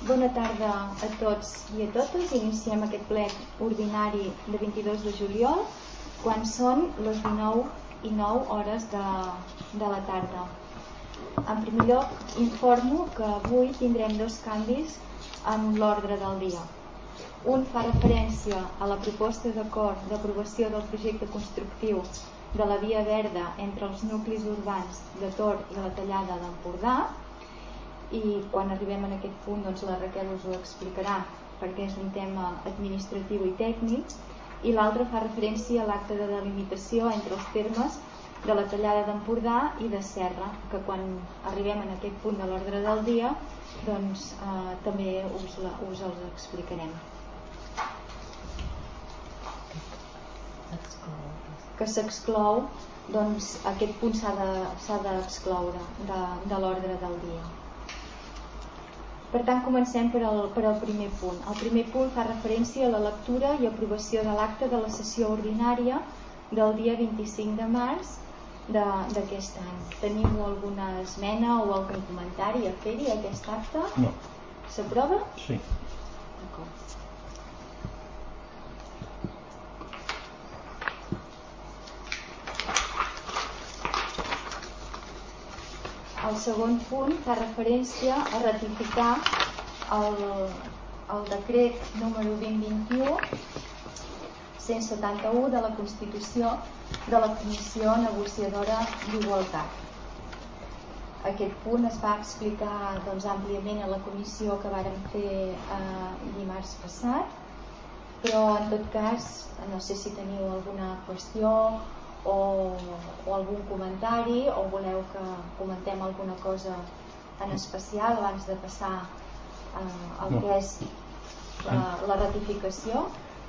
Bona tarda a tots i a totes. Iniciem aquest ple ordinari de 22 de juliol, quan són les 19:09 de la tarda. En primer lloc, informo que avui tindrem dos canvis en l'ordre del dia. Un fa referència a la proposta d'acord d'aprovació del projecte constructiu de la via verda entre els nuclis urbans de Tor i la Tallada d'Empordà, i quan arribem en aquest punt doncs la Raquel us ho explicarà perquè és un tema administratiu i tècnic, i l'altre fa referència a l'acte de delimitació entre els termes de la Tallada d'Empordà i de Serra, que quan arribem en aquest punt de l'ordre del dia doncs també us els explicarem. Que s'exclou, doncs aquest punt s'ha d'excloure de l'ordre del dia. Per tant, comencem per al primer punt. El primer punt fa referència a la lectura i aprovació de l'acte de la sessió ordinària del dia 25 de març d'aquest any. Teniu alguna esmena o algun comentari a fer-hi a aquest acte? No. S'aprova? Sí. D'acord. El segon punt fa referència a ratificar el decret número 2021 171 de la Constitució de la Comissió Negociadora d'Igualtat. Aquest punt es va explicar àmpliament a la comissió que vàrem fer dimarts passat, però en tot cas no sé si teniu alguna qüestió o algun comentari, o voleu que comentem alguna cosa en especial abans de passar al que és la ratificació.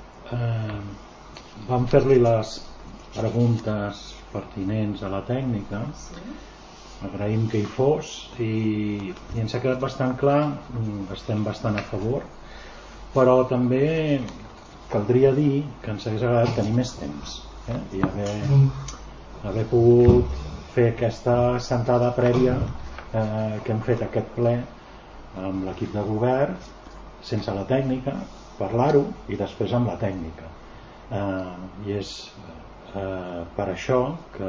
Vam fer-li les preguntes pertinents a la tècnica, agraïm que hi fos, i ens ha quedat bastant clar, estem bastant a favor, però també caldria dir que ens hagués agradat tenir més temps i haver pogut fer aquesta sentada prèvia que hem fet aquest ple amb l'equip de govern, sense la tècnica, parlar-ho i després amb la tècnica, i és per això que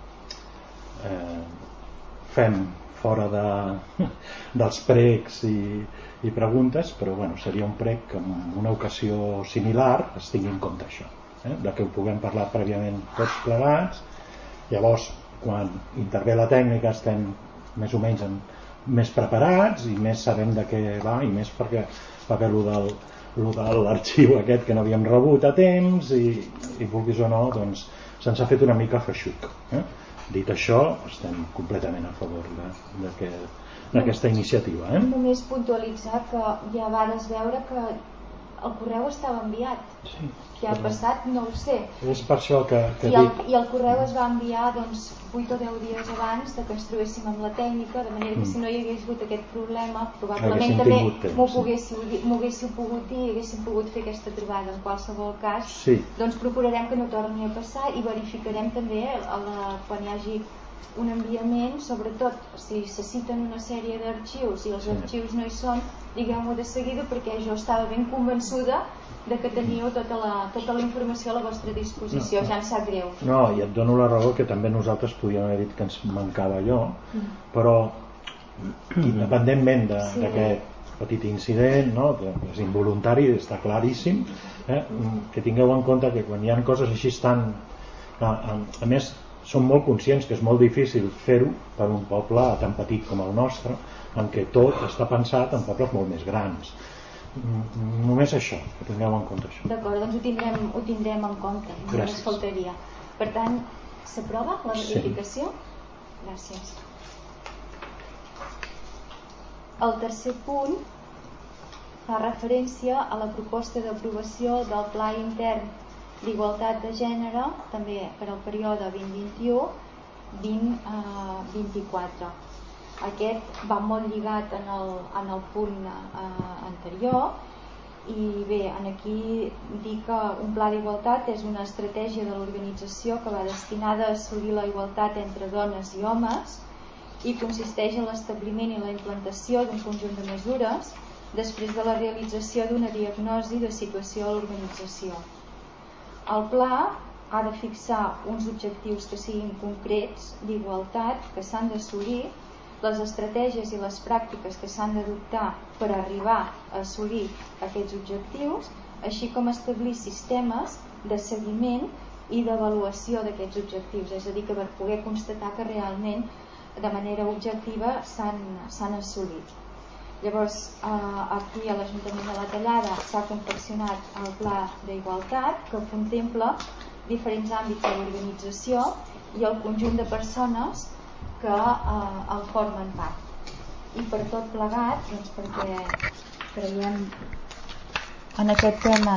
fem fora dels pregs i preguntes, però seria un prec que en una ocasió similar es tingui en compte això, de que ho puguem parlar prèviament tots plegats. Llavors, quan intervé la tècnica estem més o menys més preparats i més sabem de què va, i més perquè va haver lo de l'arxiu aquest que no havíem rebut a temps, i vulguis o no doncs se'ns ha fet una mica feixuc. Dit això, estem completament a favor d'aquesta iniciativa. Només puntualitzar que hi ha vegades veure que el correu estava enviat. Sí. Què ha passat? No ho sé. És per això que dic. I el correu es va enviar 8 o 10 dies abans que ens trobéssim amb la tècnica, de manera que si no hi hagués hagut aquest problema, probablement també m'ho haguéssiu pogut dir i haguéssim pogut fer aquesta trobada. En qualsevol cas, doncs procurarem que no torni a passar, i verificarem també quan hi hagi un enviament, sobretot si se citen una sèrie d'arxius i els arxius no hi són, digueu-m'ho de seguida, perquè jo estava ben convençuda de que teníeu tota la informació a la vostra disposició. Ja em sap greu. No, i et dono la raó que també nosaltres podíem haver dit que ens mancava allò, però independentment d'aquest petit incident, que és involuntari, està claríssim, que tingueu en compte que quan hi ha coses així tan... A més, som molt conscients que és molt difícil fer-ho per un poble tan petit com el nostre, en què tot està pensat en pobles molt més grans. Només això, que tingueu en compte això. D'acord, doncs ho tindrem en compte. Només faltaria. Per tant, s'aprova la ratificació? Gràcies. El tercer punt fa referència a la proposta d'aprovació del Pla Intern d'Igualtat de Gènere, també per al període 2021-2024. Aquest va molt lligat en el punt anterior, i bé, aquí dic que un pla d'igualtat és una estratègia de l'organització que va destinada a assolir la igualtat entre dones i homes, i consisteix en l'establiment i la implantació d'un conjunt de mesures després de la realització d'una diagnosi de situació a l'organització. El pla ha de fixar uns objectius que siguin concrets d'igualtat que s'han d'assolir, les estratègies i les pràctiques que s'han d'adoptar per arribar a assolir aquests objectius, així com establir sistemes de seguiment i d'avaluació d'aquests objectius, és a dir, que per poder constatar que realment de manera objectiva s'han assolit. Llavors, aquí a l'Ajuntament de la Tallada s'ha confeccionat el Pla d'Igualtat, que contempla diferents àmbits de l'organització i el conjunt de persones que el formen part. I per tot plegat, doncs perquè creiem en aquest tema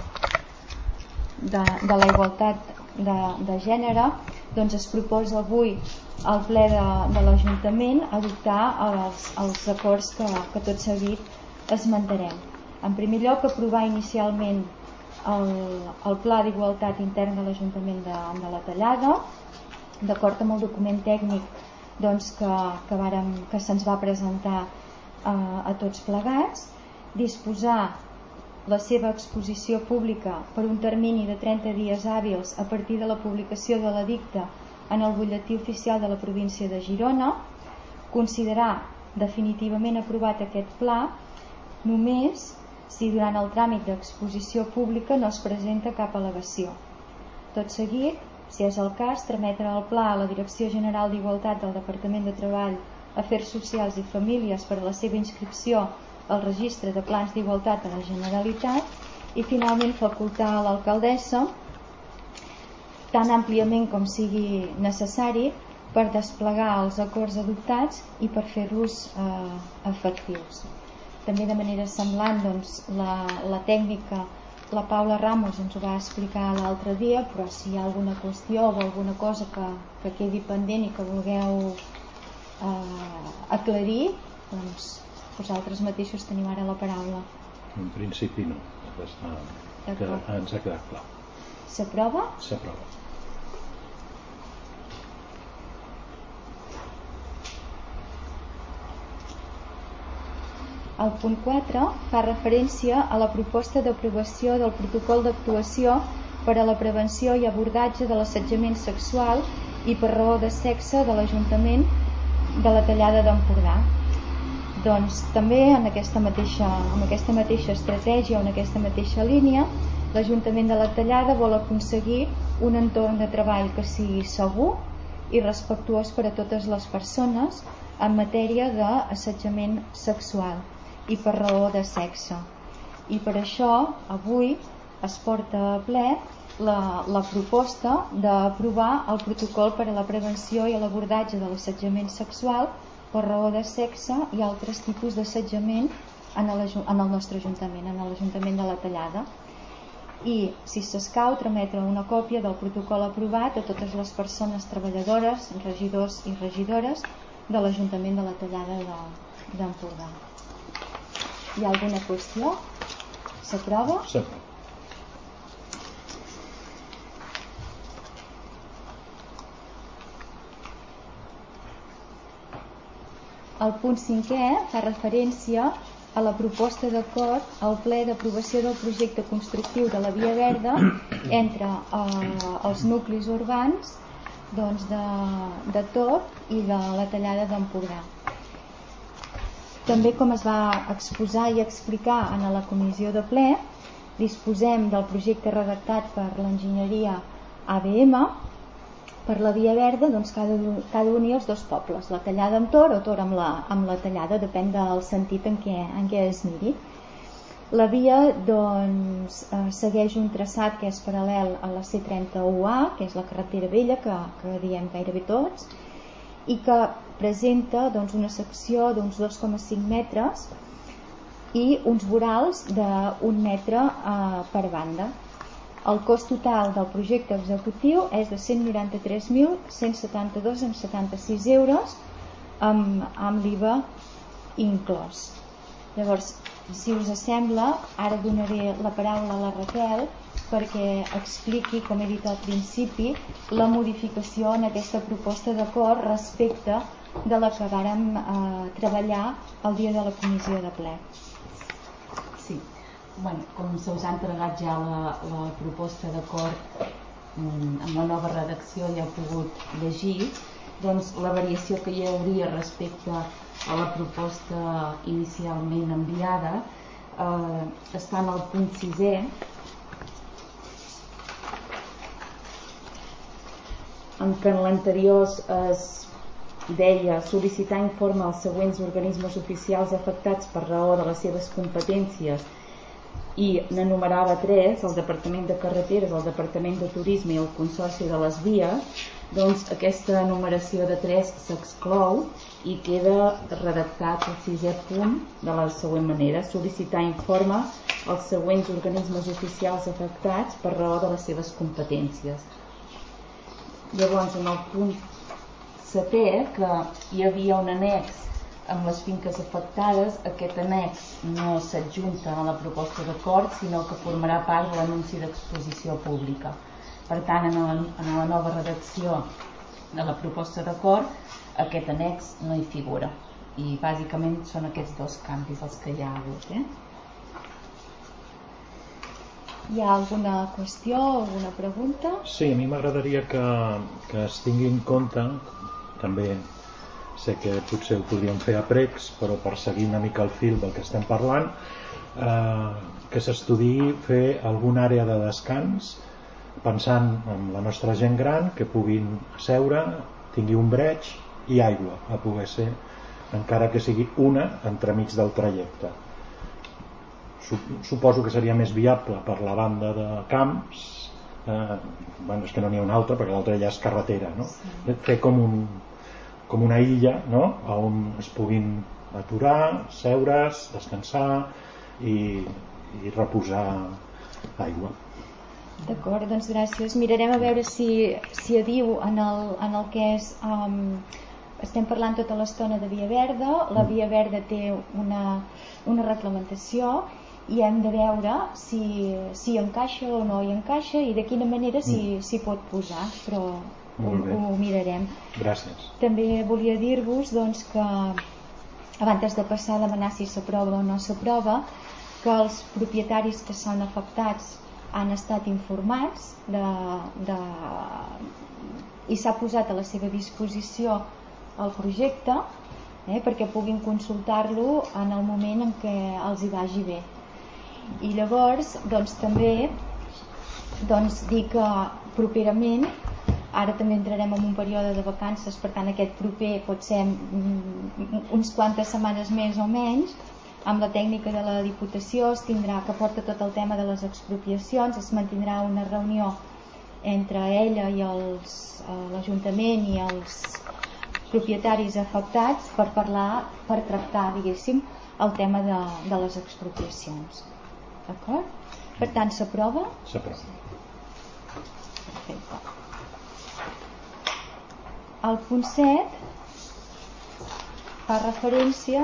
de la igualtat de gènere, doncs es proposa avui al ple de l'Ajuntament adoptar els acords que tot seguit esmentarem. En primer lloc, aprovar inicialment el Pla d'Igualtat intern de l'Ajuntament de la Tallada, d'acord amb el document tècnic doncs, que se'ns va presentar a tots plegats, disposar la seva exposició pública per un termini de 30 dies hàbils a partir de la publicació de l'edicte en el butlletí oficial de la província de Girona, considerar definitivament aprovat aquest pla només si durant el tràmit d'exposició pública no es presenta cap al·legació. Tot seguit, si és el cas, trametre el pla a la Direcció General d'Igualtat del Departament de Treball, Afers Socials i Famílies per a la seva inscripció al registre de plans d'igualtat a la Generalitat i finalment facultar a l'alcaldessa tan àmpliament com sigui necessari per desplegar els acords adoptats i per fer-los efectius. També de manera semblant, doncs, la tècnica la Paula Ramos ens ho va explicar l'altre dia, però si hi ha alguna qüestió o alguna cosa que quedi pendent i que vulgueu aclarir, doncs vosaltres mateixos teniu ara la paraula. En principi no, ens ha quedat clar. S'aprova? S'aprova. El punt 4 fa referència a la proposta d'aprovació del protocol d'actuació per a la prevenció i abordatge de l'assetjament sexual i per raó de sexe de l'Ajuntament de la Tallada d'Empordà. Doncs també en aquesta mateixa estratègia o en aquesta mateixa línia, l'Ajuntament de la Tallada vol aconseguir un entorn de treball que sigui segur i respectuós per a totes les persones en matèria d'assetjament sexual i per raó de sexe. I per això avui es porta a ple la proposta d'aprovar el protocol per a la prevenció i l'abordatge de l'assetjament sexual per raó de sexe i altres tipus d'assetjament en el nostre Ajuntament, en l'Ajuntament de la Tallada. I, si s'escau, trametre una còpia del protocol aprovat a totes les persones treballadores, regidors i regidores de l'Ajuntament de la Tallada d'Empordà. Hi ha alguna qüestió? S'aprova? S'aprova. El punt 5è fa referència a la proposta d'acord al ple d'aprovació del projecte constructiu de la Via Verda entre els nuclis urbans doncs de Tot i de la Tallada d'Empordà. També, com es va exposar i explicar en la comissió de ple, disposem del projecte redactat per l'enginyeria ABM per la Via Verda, doncs que ha d'unir els dos pobles, la Tallada amb Tor o Tor amb la Tallada, depèn del sentit en què es miri. La via doncs, segueix un traçat que és paral·lel a la C31A, que és la carretera vella que diem gairebé tots, i que presenta doncs, una secció d'uns 2,5 metres i uns vorals d'1 metre per banda. El cost total del projecte executiu és de 193.172,76 euros amb l'IVA inclòs. Llavors, si us sembla, ara donaré la paraula a la Raquel perquè expliqui, com he dit al principi, la modificació en aquesta proposta d'acord respecte de la que vàrem treballar el dia de la comissió de ple. Com se us ha entregat ja la proposta d'acord amb la nova redacció, ja heu pogut llegir, doncs la variació que hi hauria respecte a la proposta inicialment enviada està en el punt 6è, en què en l'anterior es deia sol·licitar informe als següents organismes oficials afectats per raó de les seves competències, i n'enumerava 3, el Departament de Carreteres, el Departament de Turisme i el Consorci de les Vies. Doncs aquesta enumeració de 3 s'exclou i queda redactat el 6è punt de la següent manera: sol·licitar informe als següents organismes oficials afectats per raó de les seves competències. Llavors, en el punt 7è, que hi havia un annex amb les finques afectades, aquest annex no s'adjunta a la proposta d'acord, sinó que formarà part de l'anunci d'exposició pública. Per tant, en la nova redacció de la proposta d'acord, aquest annex no hi figura. I bàsicament són aquests 2 canvis els que hi ha hagut. Hi ha alguna qüestió o alguna pregunta? Sí, a mi m'agradaria que es tingui en compte, també sé que potser ho podríem fer a pregs, però per seguir una mica el fil del que estem parlant, que s'estudiï fer alguna àrea de descans pensant en la nostra gent gran, que puguin seure, tingui un breig i aigua, a poder ser, encara que sigui una entremig del trajecte. Suposo que seria més viable per la banda de camps, és que no n'hi ha una altra perquè l'altra ja és carretera, no? Fer com una illa, no? On es puguin aturar, seure's, descansar i reposar aigua. D'acord, doncs gràcies. Mirarem a veure si adiu en el que és... Estem parlant tota l'estona de Via Verda. La Via Verda té una reglamentació i hem de veure si encaixa o no hi encaixa i de quina manera s'hi pot posar, però ho mirarem. Gràcies. També volia dir-vos doncs, que abans de passar a demanar si s'aprova o no s'aprova, que els propietaris que són afectats han estat informats i s'ha posat a la seva disposició el projecte perquè puguin consultar-lo en el moment en què els hi vagi bé. I llavors també dir que properament, ara també entrarem en un període de vacances, per tant aquest proper pot ser uns quantes setmanes més o menys, amb la tècnica de la Diputació es tindrà, que porta tot el tema de les expropiacions, es mantindrà una reunió entre ella i l'Ajuntament i els propietaris afectats per parlar, per tractar, diguéssim, el tema de les expropiacions. D'acord? Per tant, s'aprova? S'aprova. Perfecte. El punt 7 fa referència...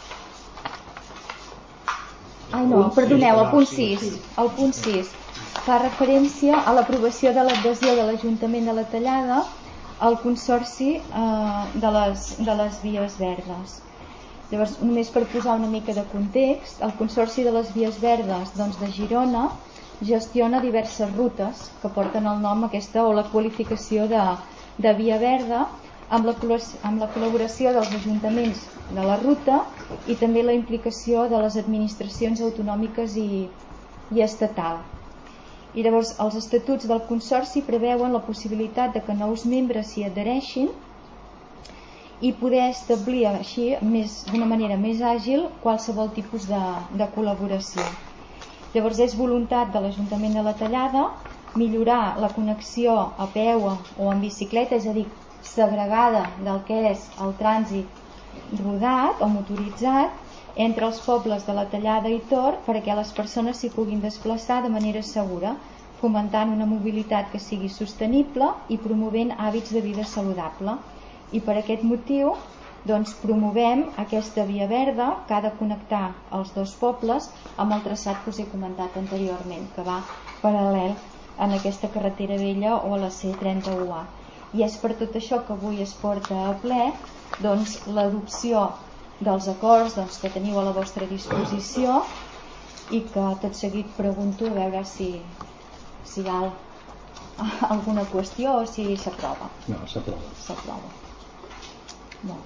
perdoneu, el punt 6. El punt 6 fa referència a l'aprovació de l'adhesió de l'Ajuntament de la Tallada al Consorci de les Vies Verdes. Llavors, només per posar una mica de context, el Consorci de les Vies Verdes de Girona gestiona diverses rutes que porten el nom aquesta o la qualificació de Via Verda amb la col·laboració dels ajuntaments de la ruta i també la implicació de les administracions autonòmiques i estatal. I llavors els estatuts del Consorci preveuen la possibilitat de que nous membres s'hi adhereixin i poder establir així d'una manera més àgil qualsevol tipus de col·laboració. Llavors és voluntat de l'Ajuntament de la Tallada millorar la connexió a peu o en bicicleta, és a dir, segregada del que és el trànsit rodat o motoritzat entre els pobles de la Tallada i Tor perquè les persones s'hi puguin desplaçar de manera segura, fomentant una mobilitat que sigui sostenible i promovent hàbits de vida saludable. I per aquest motiu promovem aquesta via verda que ha de connectar els dos pobles amb el traçat que us he comentat anteriorment, que va paral·lel en aquesta carretera vella o a la C31A. I és per tot això que avui es porta a ple l'adopció dels acords que teniu a la vostra disposició i que tot seguit pregunto a veure si hi ha alguna qüestió o si s'aprova. No, s'aprova. Molt bé.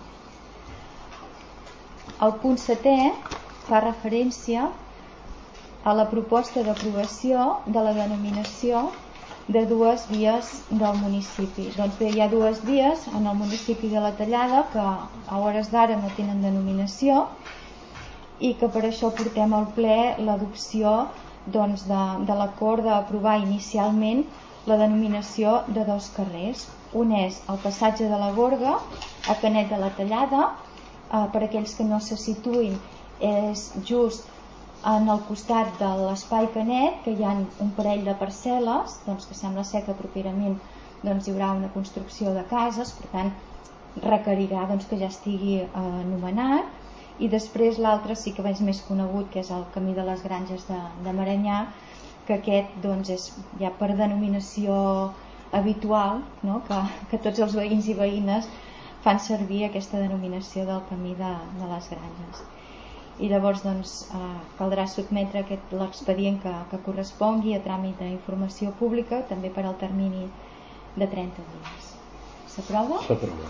El punt 7è fa referència a la proposta d'aprovació de la denominació de dues vies del municipi. Doncs bé, hi ha dues vies en el municipi de la Tallada que a hores d'ara no tenen denominació i que per això portem al ple l'adopció de l'acord d'aprovar inicialment la denominació de dos carrers. Un és el passatge de la Gorga a Canet de la Tallada, per aquells que no se situïn és just en el costat de l'Espai Canet, que hi ha un parell de parcel·les, doncs, que sembla ser que properament hi haurà una construcció de cases, per tant requerirà que ja estigui anomenat. I després l'altre sí que és més conegut, que és el Camí de les Granges de Maranyà, que aquest és ja per denominació habitual, no? que tots els veïns i veïnes fan servir aquesta denominació del Camí de les Granges. I llavors caldrà sotmetre l'expedient que correspongui a tràmit d'informació pública, també per al termini de 30 dies. S'aprova? S'aprova.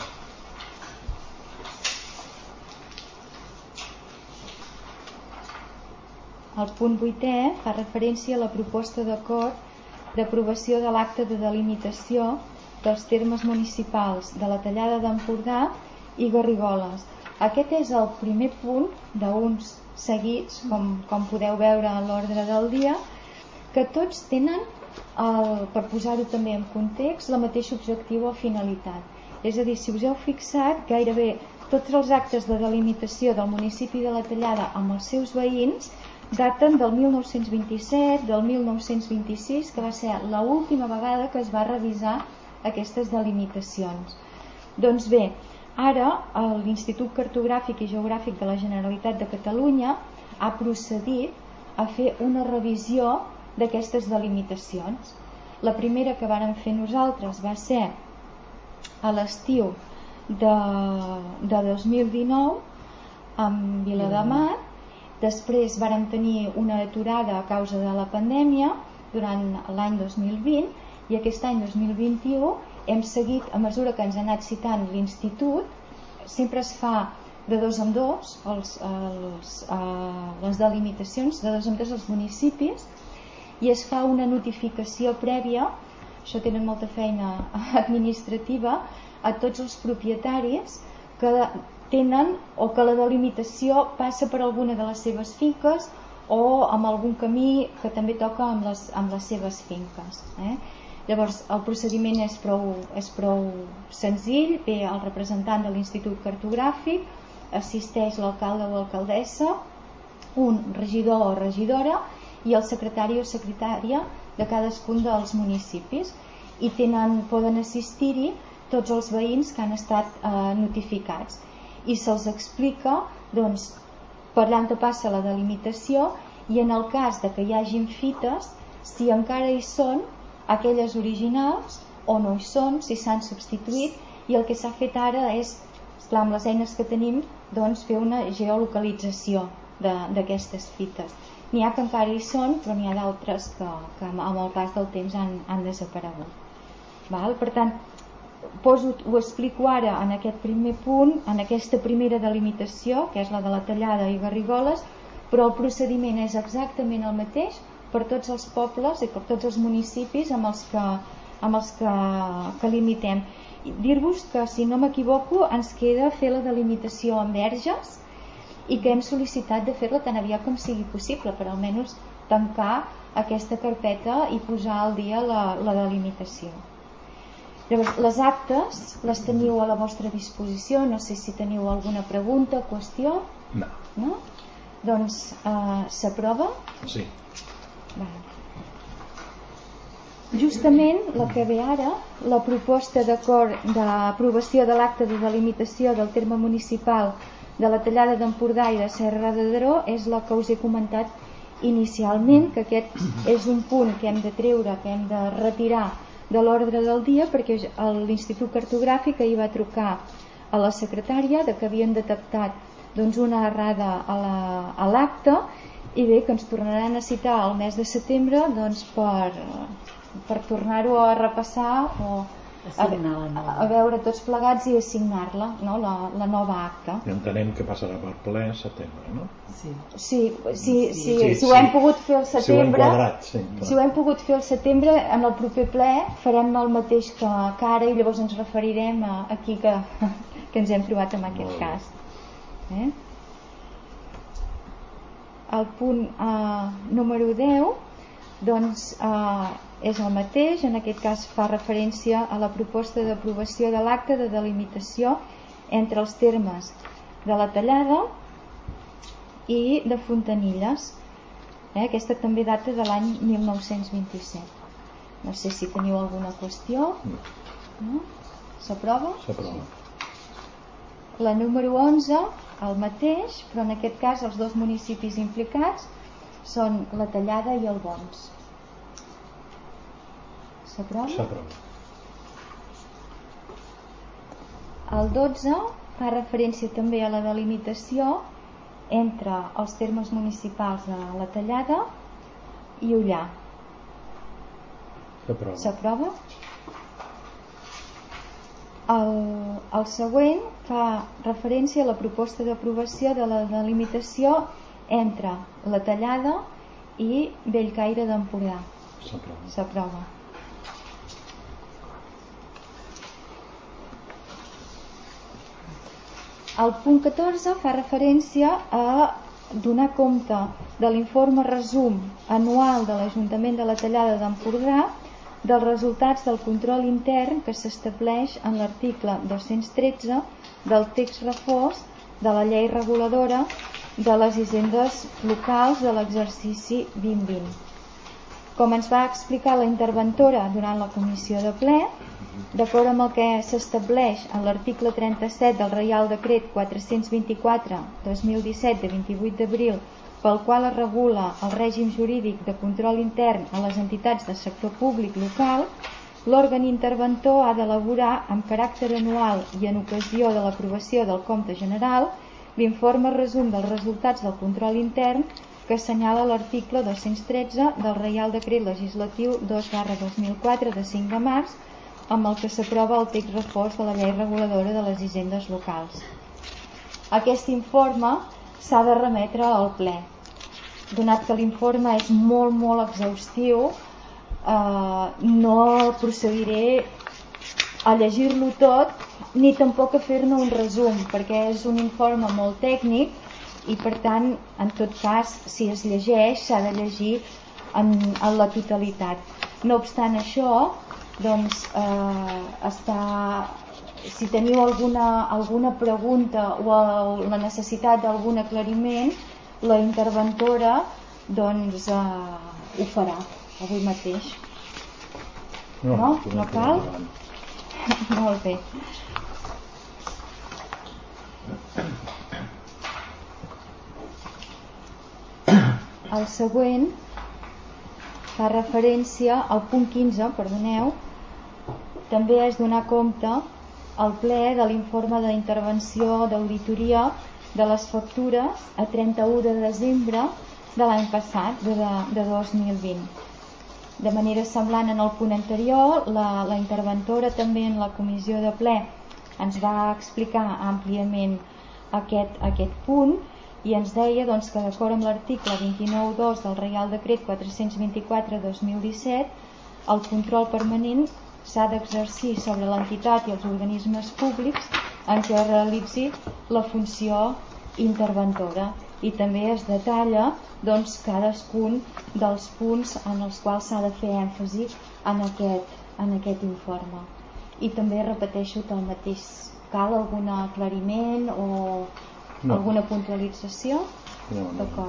El punt 8è fa referència a la proposta d'acord d'aprovació de l'acte de delimitació dels termes municipals de la Tallada d'Empordà i Garrigoles. Aquest és el primer punt d'uns seguits, com podeu veure en l'ordre del dia, que tots tenen, per posar-ho també en context, el mateix objectiu o finalitat. És a dir, si us heu fixat, gairebé tots els actes de delimitació del municipi de la Tallada amb els seus veïns daten del 1927, del 1926, que va ser l'última vegada que es va revisar aquestes delimitacions. Doncs bé, ara l'Institut Cartogràfic i Geogràfic de la Generalitat de Catalunya ha procedit a fer una revisió d'aquestes delimitacions. La primera que vàrem fer nosaltres va ser a l'estiu de 2019 amb Viladamat. Després vàrem tenir una aturada a causa de la pandèmia durant l'any 2020 i aquest any 2021 hem seguit, a mesura que ens ha anat citant l'Institut, sempre es fa de dos en dos les delimitacions, de dos en dos els municipis, i es fa una notificació prèvia, això tenen molta feina administrativa, a tots els propietaris que tenen o que la delimitació passa per alguna de les seves finques o amb algun camí que també toca amb les seves finques. Llavors el procediment és prou senzill. Ve el representant de l'Institut Cartogràfic, assisteix l'alcalde o alcaldessa, un regidor o regidora i el secretari o secretària de cadascun dels municipis, i poden assistir-hi tots els veïns que han estat notificats i se'ls explica per on passa la delimitació i en el cas de que hi hagin fites, si encara hi són aquelles originals o no hi són, si s'han substituït, i el que s'ha fet ara és, clar, amb les eines que tenim, fer una geolocalització d'aquestes fites. N'hi ha que encara hi són, però n'hi ha d'altres que amb el pas del temps han desaparegut. Per tant, ho explico ara en aquest primer punt, en aquesta primera delimitació, que és la de la Tallada i Garrigoles, però el procediment és exactament el mateix per tots els pobles i per tots els municipis amb els que limitem. Dir-vos que, si no m'equivoco, ens queda fer la delimitació en verges i que hem sol·licitat de fer-la tan aviat com sigui possible, per almenys tancar aquesta carpeta i posar al dia la delimitació. Llavors, les actes les teniu a la vostra disposició. No sé si teniu alguna pregunta, qüestió. No? Doncs s'aprova? Sí. Justament la que ve ara, la proposta d'acord d'aprovació de l'acte de delimitació del terme municipal de la Tallada d'Empordà i de Serra de Daró, és la que us he comentat inicialment, que aquest és un punt que hem de treure, que hem de retirar de l'ordre del dia, perquè l'Institut Cartogràfic ahir va trucar a la secretària de que havien detectat una errada a l'acte i bé, que ens tornaran a citar el mes de setembre doncs, per tornar-ho a repassar o a veure tots plegats i assignar-la, no? la nova acta. I entenem que passarà per ple setembre, no? Sí, si ho hem pogut fer al setembre, si ho hem pogut fer al setembre, en el proper ple farem el mateix que ara i llavors ens referirem aquí que ens hem trobat en aquest cas. El punt número 10 doncs és el mateix, en aquest cas fa referència a la proposta d'aprovació de l'acte de delimitació entre els termes de la Tallada i de Fontanilles. Aquesta també data de l'any 1927. No sé si teniu alguna qüestió. No? S'aprova? S'aprova. La número 11, el mateix, però en aquest cas els dos municipis implicats són la Tallada i el Bons. S'aprova? S'aprova. El 12 fa referència també a la delimitació entre els termes municipals de la Tallada i Ullà. S'aprova. S'aprova? El següent fa referència a la proposta d'aprovació de la delimitació entre la Tallada i Bellcaire d'Empordà. S'aprova. S'aprova. El punt 14 fa referència a donar compte de l'informe resum anual de l'Ajuntament de la Tallada d'Empordà dels resultats del control intern que s'estableix en l'article 213 del text refós de la llei reguladora de les hisendes locals de l'exercici 2020. Com ens va explicar la interventora durant la comissió de ple, d'acord amb el que s'estableix en l'article 37 del Reial Decret 424/2017 de 28 d'abril, pel qual es regula el règim jurídic de control intern a les entitats de sector públic local, l'òrgan interventor ha d'elaborar amb caràcter anual i en ocasió de l'aprovació del compte general l'informe resum dels resultats del control intern que assenyala l'article 213 del Reial Decret Legislatiu 2/2004 de 5 de març, amb el que s'aprova el text refós de la llei reguladora de les hisendes locals. Aquest informe s'ha de remetre al ple. Donat que l'informe és molt exhaustiu, no procediré a llegir-lo tot ni tampoc a fer-ne un resum, perquè és un informe molt tècnic i per tant, en tot cas, si es llegeix s'ha de llegir en la totalitat. No obstant això, doncs si teniu alguna pregunta o la necessitat d'algun aclariment, la interventora doncs ho farà avui mateix. No cal? Molt bé. El següent fa referència al punt 15, perdoneu, també és donar compte al ple de l'informe d'intervenció d'auditoria de les factures a 31 de desembre de l'any passat, de 2020. De manera semblant en el punt anterior, la interventora també en la comissió de ple ens va explicar àmpliament aquest punt i ens deia doncs, que d'acord amb l'article 29.2 del Reial Decret 424/2017 el control permanent s'ha d'exercir sobre l'entitat i els organismes públics en què es realitzi la funció interventora i també es detalla doncs, cadascun dels punts en els quals s'ha de fer èmfasi en aquest informe. I també repeteixo que el mateix, cal algun aclariment o alguna puntualització? No. D'acord.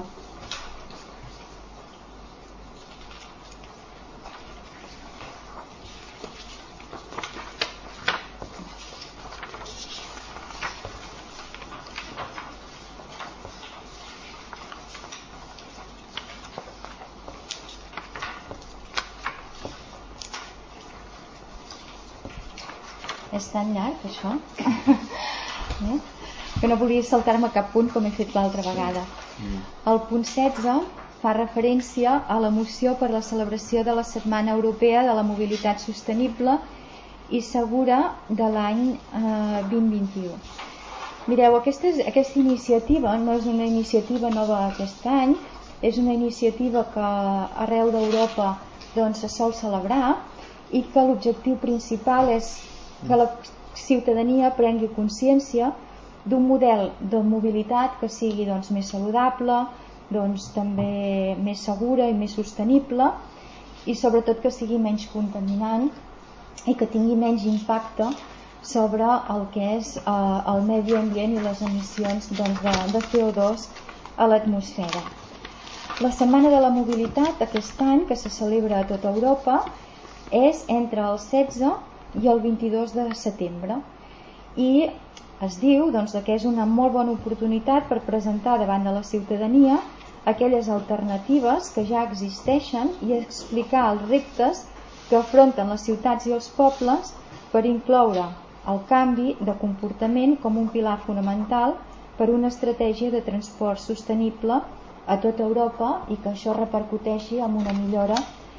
És tan llarg, això? que no volia saltar-me cap punt com he fet l'altra vegada. El punt 16 fa referència a la moció per la celebració de la Setmana Europea de la Mobilitat Sostenible i Segura de l'any 2021. Mireu, aquesta iniciativa no és una iniciativa nova aquest any, és una iniciativa que arreu d'Europa se sol celebrar i que l'objectiu principal és que la ciutadania prengui consciència d'un model de mobilitat que sigui més saludable, també més segura i més sostenible i sobretot que sigui menys contaminant i que tingui menys impacte sobre el que és el medi ambient i les emissions de CO2 a l'atmosfera. La Setmana de la Mobilitat aquest any, que se celebra a tota Europa, és entre el 16 i el 22 de setembre i es diu que és una molt bona oportunitat per presentar davant de la ciutadania aquelles alternatives que ja existeixen i explicar els reptes que afronten les ciutats i els pobles per incloure el canvi de comportament com un pilar fonamental per una estratègia de transport sostenible a tota Europa i que això repercuteixi en una millora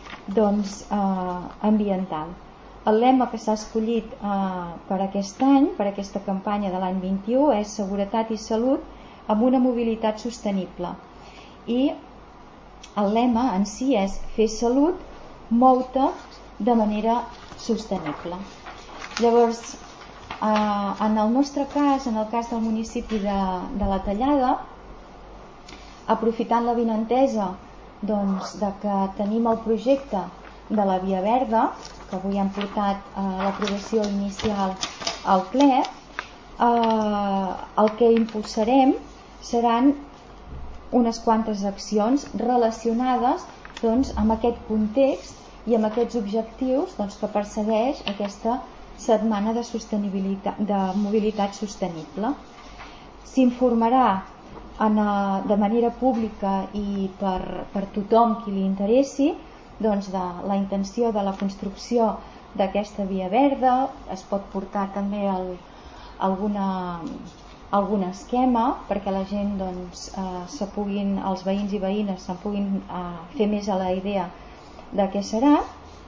ambiental. El lema que s'ha escollit per aquest any, per aquesta campanya de l'any 21, és Seguretat i Salut amb una mobilitat sostenible. I el lema en si és Fer salut, mou-te de manera sostenible. Llavors, en el nostre cas, en el cas del municipi de la Tallada, aprofitant l'avinentesa de que tenim el projecte de la Via Verda, que avui han portat l'aprovació inicial al ple, el que impulsarem seran unes quantes accions relacionades amb aquest context i amb aquests objectius que persegueix aquesta setmana de mobilitat sostenible. S'informarà de manera pública i per tothom qui li interessi de la intenció de la construcció d'aquesta via verda. Es pot portar també algun esquema perquè la gent els veïns i veïnes se'n puguin fer més a la idea de què serà.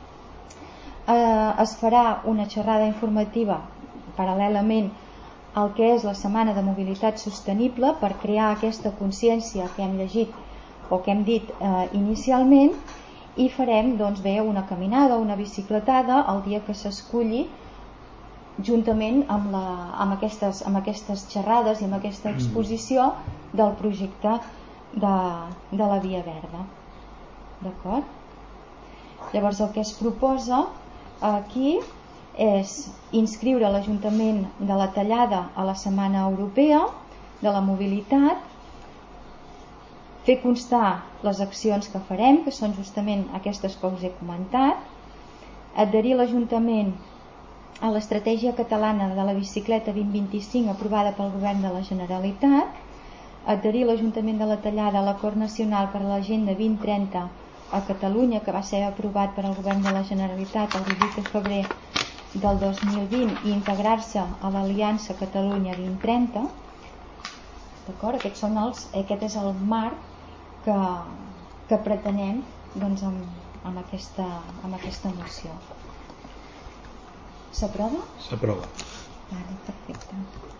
Es farà una xerrada informativa paral·lelament al que és la Setmana de Mobilitat Sostenible per crear aquesta consciència que hem llegit o que hem dit inicialment, i farem una caminada o una bicicletada el dia que s'esculli juntament amb aquestes xerrades i amb aquesta exposició del projecte de la Via Verda. D'acord? Llavors el que es proposa aquí és inscriure l'Ajuntament de la Tallada a la Setmana Europea de la Mobilitat, fer constar les accions que farem, que són justament aquestes que us he comentat, adherir l'Ajuntament a l'Estratègia Catalana de la Bicicleta 2025 aprovada pel Govern de la Generalitat, adherir l'Ajuntament de la Tallada a l'Acord Nacional per a l'Agenda 2030 a Catalunya, que va ser aprovat per al Govern de la Generalitat el 18 de febrer del 2020 i integrar-se a l'Aliança Catalunya 2030. D'acord? Aquest és el marc que pretenem amb aquesta moció. S'aprova? S'aprova. Perfecte.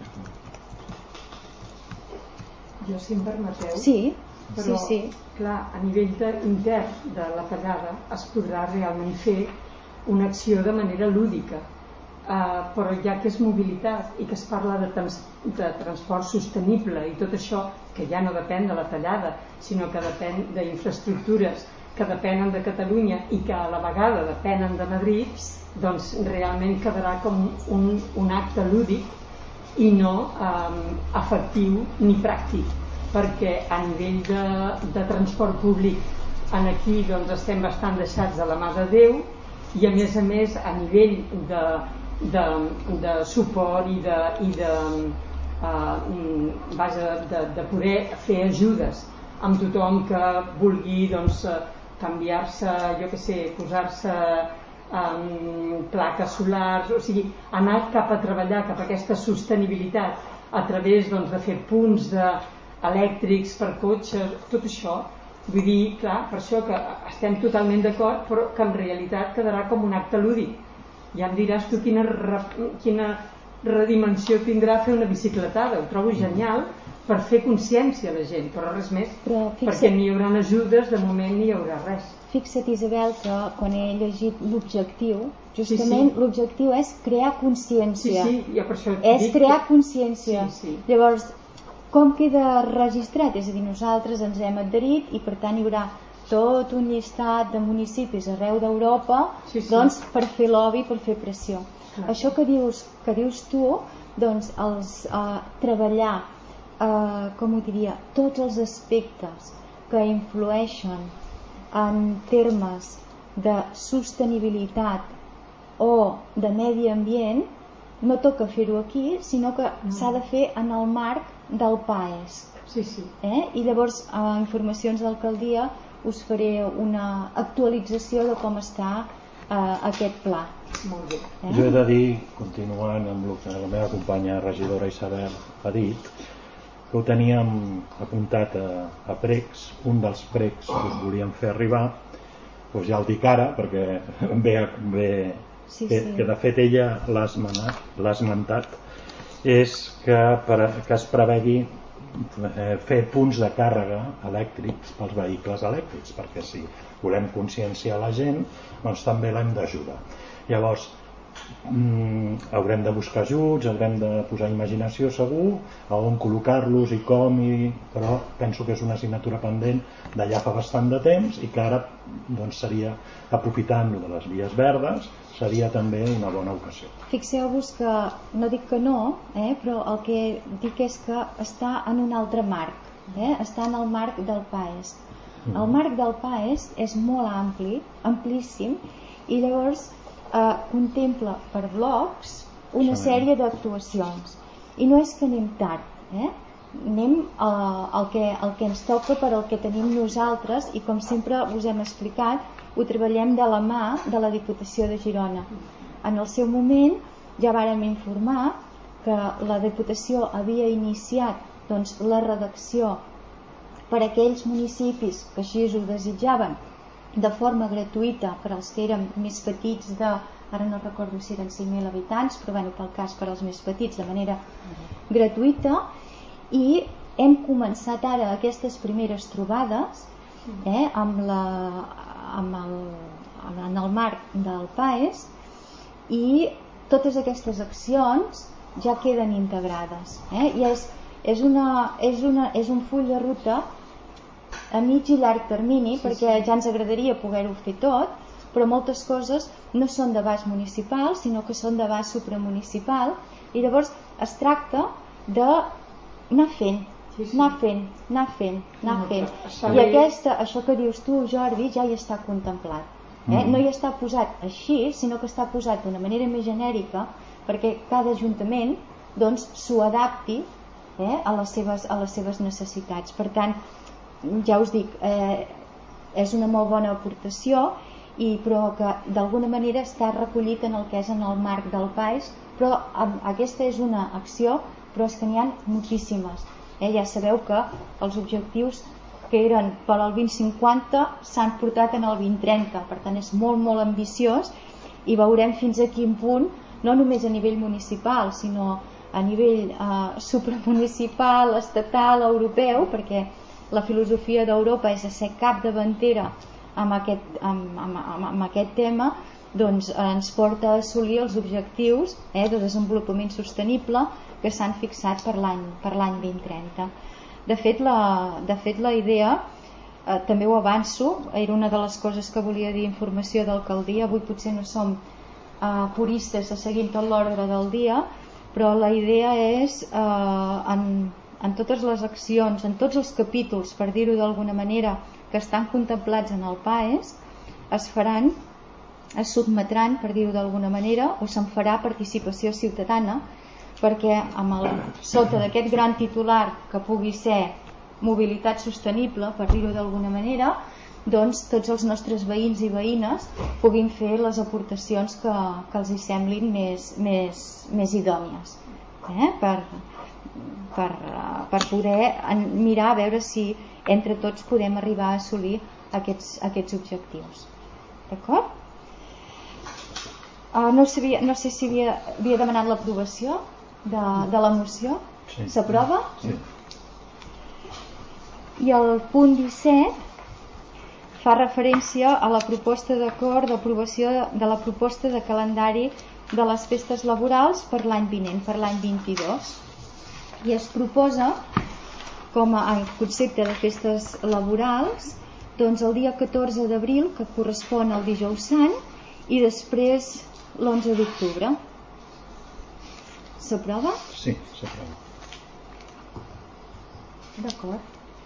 Jo, si em permeteu, sí. Clar, a nivell intern de la Tallada es podrà realment fer una acció de manera lúdica, però ja que és mobilitat i que es parla de transport sostenible i tot això que ja no depèn de la Tallada, sinó que depèn d'infraestructures que depenen de Catalunya i que a la vegada depenen de Madrid, doncs realment quedarà com un acte lúdic i no efectiu ni pràctic, perquè a nivell de transport públic aquí estem bastant deixats de la mà de Déu, i a més a nivell de suport i de poder fer ajudes amb tothom que vulgui canviar-se, jo què sé, posar-se plaques solars, o sigui, anar cap a treballar cap a aquesta sostenibilitat a través de fer punts elèctrics per cotxes, tot això. Vull dir, clar, per això que estem totalment d'acord, però que en realitat quedarà com un acte lúdic. Ja em diràs tu quina redimensió tindrà fer una bicicletada. Ho trobo genial per fer consciència a la gent, però res més, perquè ni hi haurà ajudes, de moment ni hi haurà res. Fixa't, Isabel, que quan he llegit l'objectiu, justament l'objectiu és crear consciència. Ja per això és crear consciència. Llavors, com queda registrat? És a dir, nosaltres ens hem adherit i per tant hi haurà tot un llistat de municipis arreu d'Europa doncs per fer lobby, per fer pressió. Això que dius tu, doncs treballar com ho diria, tots els aspectes que influeixen en termes de sostenibilitat o de medi ambient, no toca fer-ho aquí, sinó que s'ha de fer en el marc del PAESC. I llavors a informacions d'alcaldia us faré una actualització de com està aquest pla. Molt bé. Jo he de dir, continuant amb el que la meva companya regidora Isabel ha dit, que ho teníem apuntat a pregs. Un dels pregs que us volíem fer arribar, doncs ja el dic ara perquè que de fet ella l'ha esmentat, és que es prevegi fer punts de càrrega elèctrics pels vehicles elèctrics, perquè si volem conscienciar la gent, doncs també l'hem d'ajudar. Llavors haurem de buscar ajuts, haurem de posar imaginació segur, a on col·locar-los i com, però penso que és una assignatura pendent d'allà fa bastant de temps i que ara doncs, seria, aprofitant-lo de les vies verdes, seria també una bona ocasió. Fixeu-vos que no dic que no, però el que dic és que està en un altre marc, està en el marc del PAESC. El marc del PAESC és molt ampli, amplíssim, i llavors contempla per blocs una sèrie d'actuacions. I no és que anem tard, anem al que ens toca per al que tenim nosaltres, i com sempre us hem explicat, ho treballem de la mà de la Diputació de Girona. En el seu moment ja vàrem informar que la Diputació havia iniciat doncs, la redacció per a aquells municipis que així ho desitjaven de forma gratuïta per als que eren més petits ara no recordo si eren 5.000 habitants, però pel cas per als més petits de manera gratuïta, i hem començat ara aquestes primeres trobades en el marc del PAESC, i totes aquestes accions ja queden integrades, i és un full de ruta a mig i llarg termini, perquè ja ens agradaria poder-ho fer tot, però moltes coses no són d'abast municipal, sinó que són d'abast supramunicipal, i llavors es tracta d'anar fent, anar fent. I això que dius tu, Jordi, ja hi està contemplat. No hi està posat així, sinó que està posat d'una manera més genèrica perquè cada ajuntament s'ho adapti a les seves necessitats. Per tant, ja us dic, és una molt bona aportació, però que d'alguna manera està recollit en el que és en el marc del PAESC, però aquesta és una acció, però és que n'hi ha moltíssimes. Ja sabeu que els objectius que eren per al 2050 s'han portat en el 2030, per tant és molt molt ambiciós, i veurem fins a quin punt, no només a nivell municipal, sinó a nivell supramunicipal, estatal, europeu, perquè la filosofia d'Europa és de ser capdavantera amb aquest tema, doncs ens porta a assolir els objectius de desenvolupament sostenible que s'han fixat per l'any 2030. De fet, la idea, també ho avanço, era una de les coses que volia dir informació d'alcaldia. Avui potser no som puristes a seguir tot l'ordre del dia, però la idea és en totes les accions, en tots els capítols, per dir-ho d'alguna manera, que estan contemplats en el PAESC, es sotmetran, per dir-ho d'alguna manera, o se'n farà participació ciutadana, perquè sota d'aquest gran titular que pugui ser mobilitat sostenible, per dir-ho d'alguna manera, doncs tots els nostres veïns i veïnes puguin fer les aportacions que els hi semblin més idònies. per poder mirar a veure si entre tots podem arribar a assolir aquests objectius. D'acord? No sé si havia demanat l'aprovació de la moció. S'aprova? Sí. I el punt 17 fa referència a la proposta d'acord d'aprovació de la proposta de calendari de les festes laborals per l'any vinent, per l'any 22. I es proposa com a concepte de festes laborals doncs el dia 14 d'abril, que correspon al dijous sant, i després l'11 d'octubre. S'aprova? Sí, s'aprova. D'acord.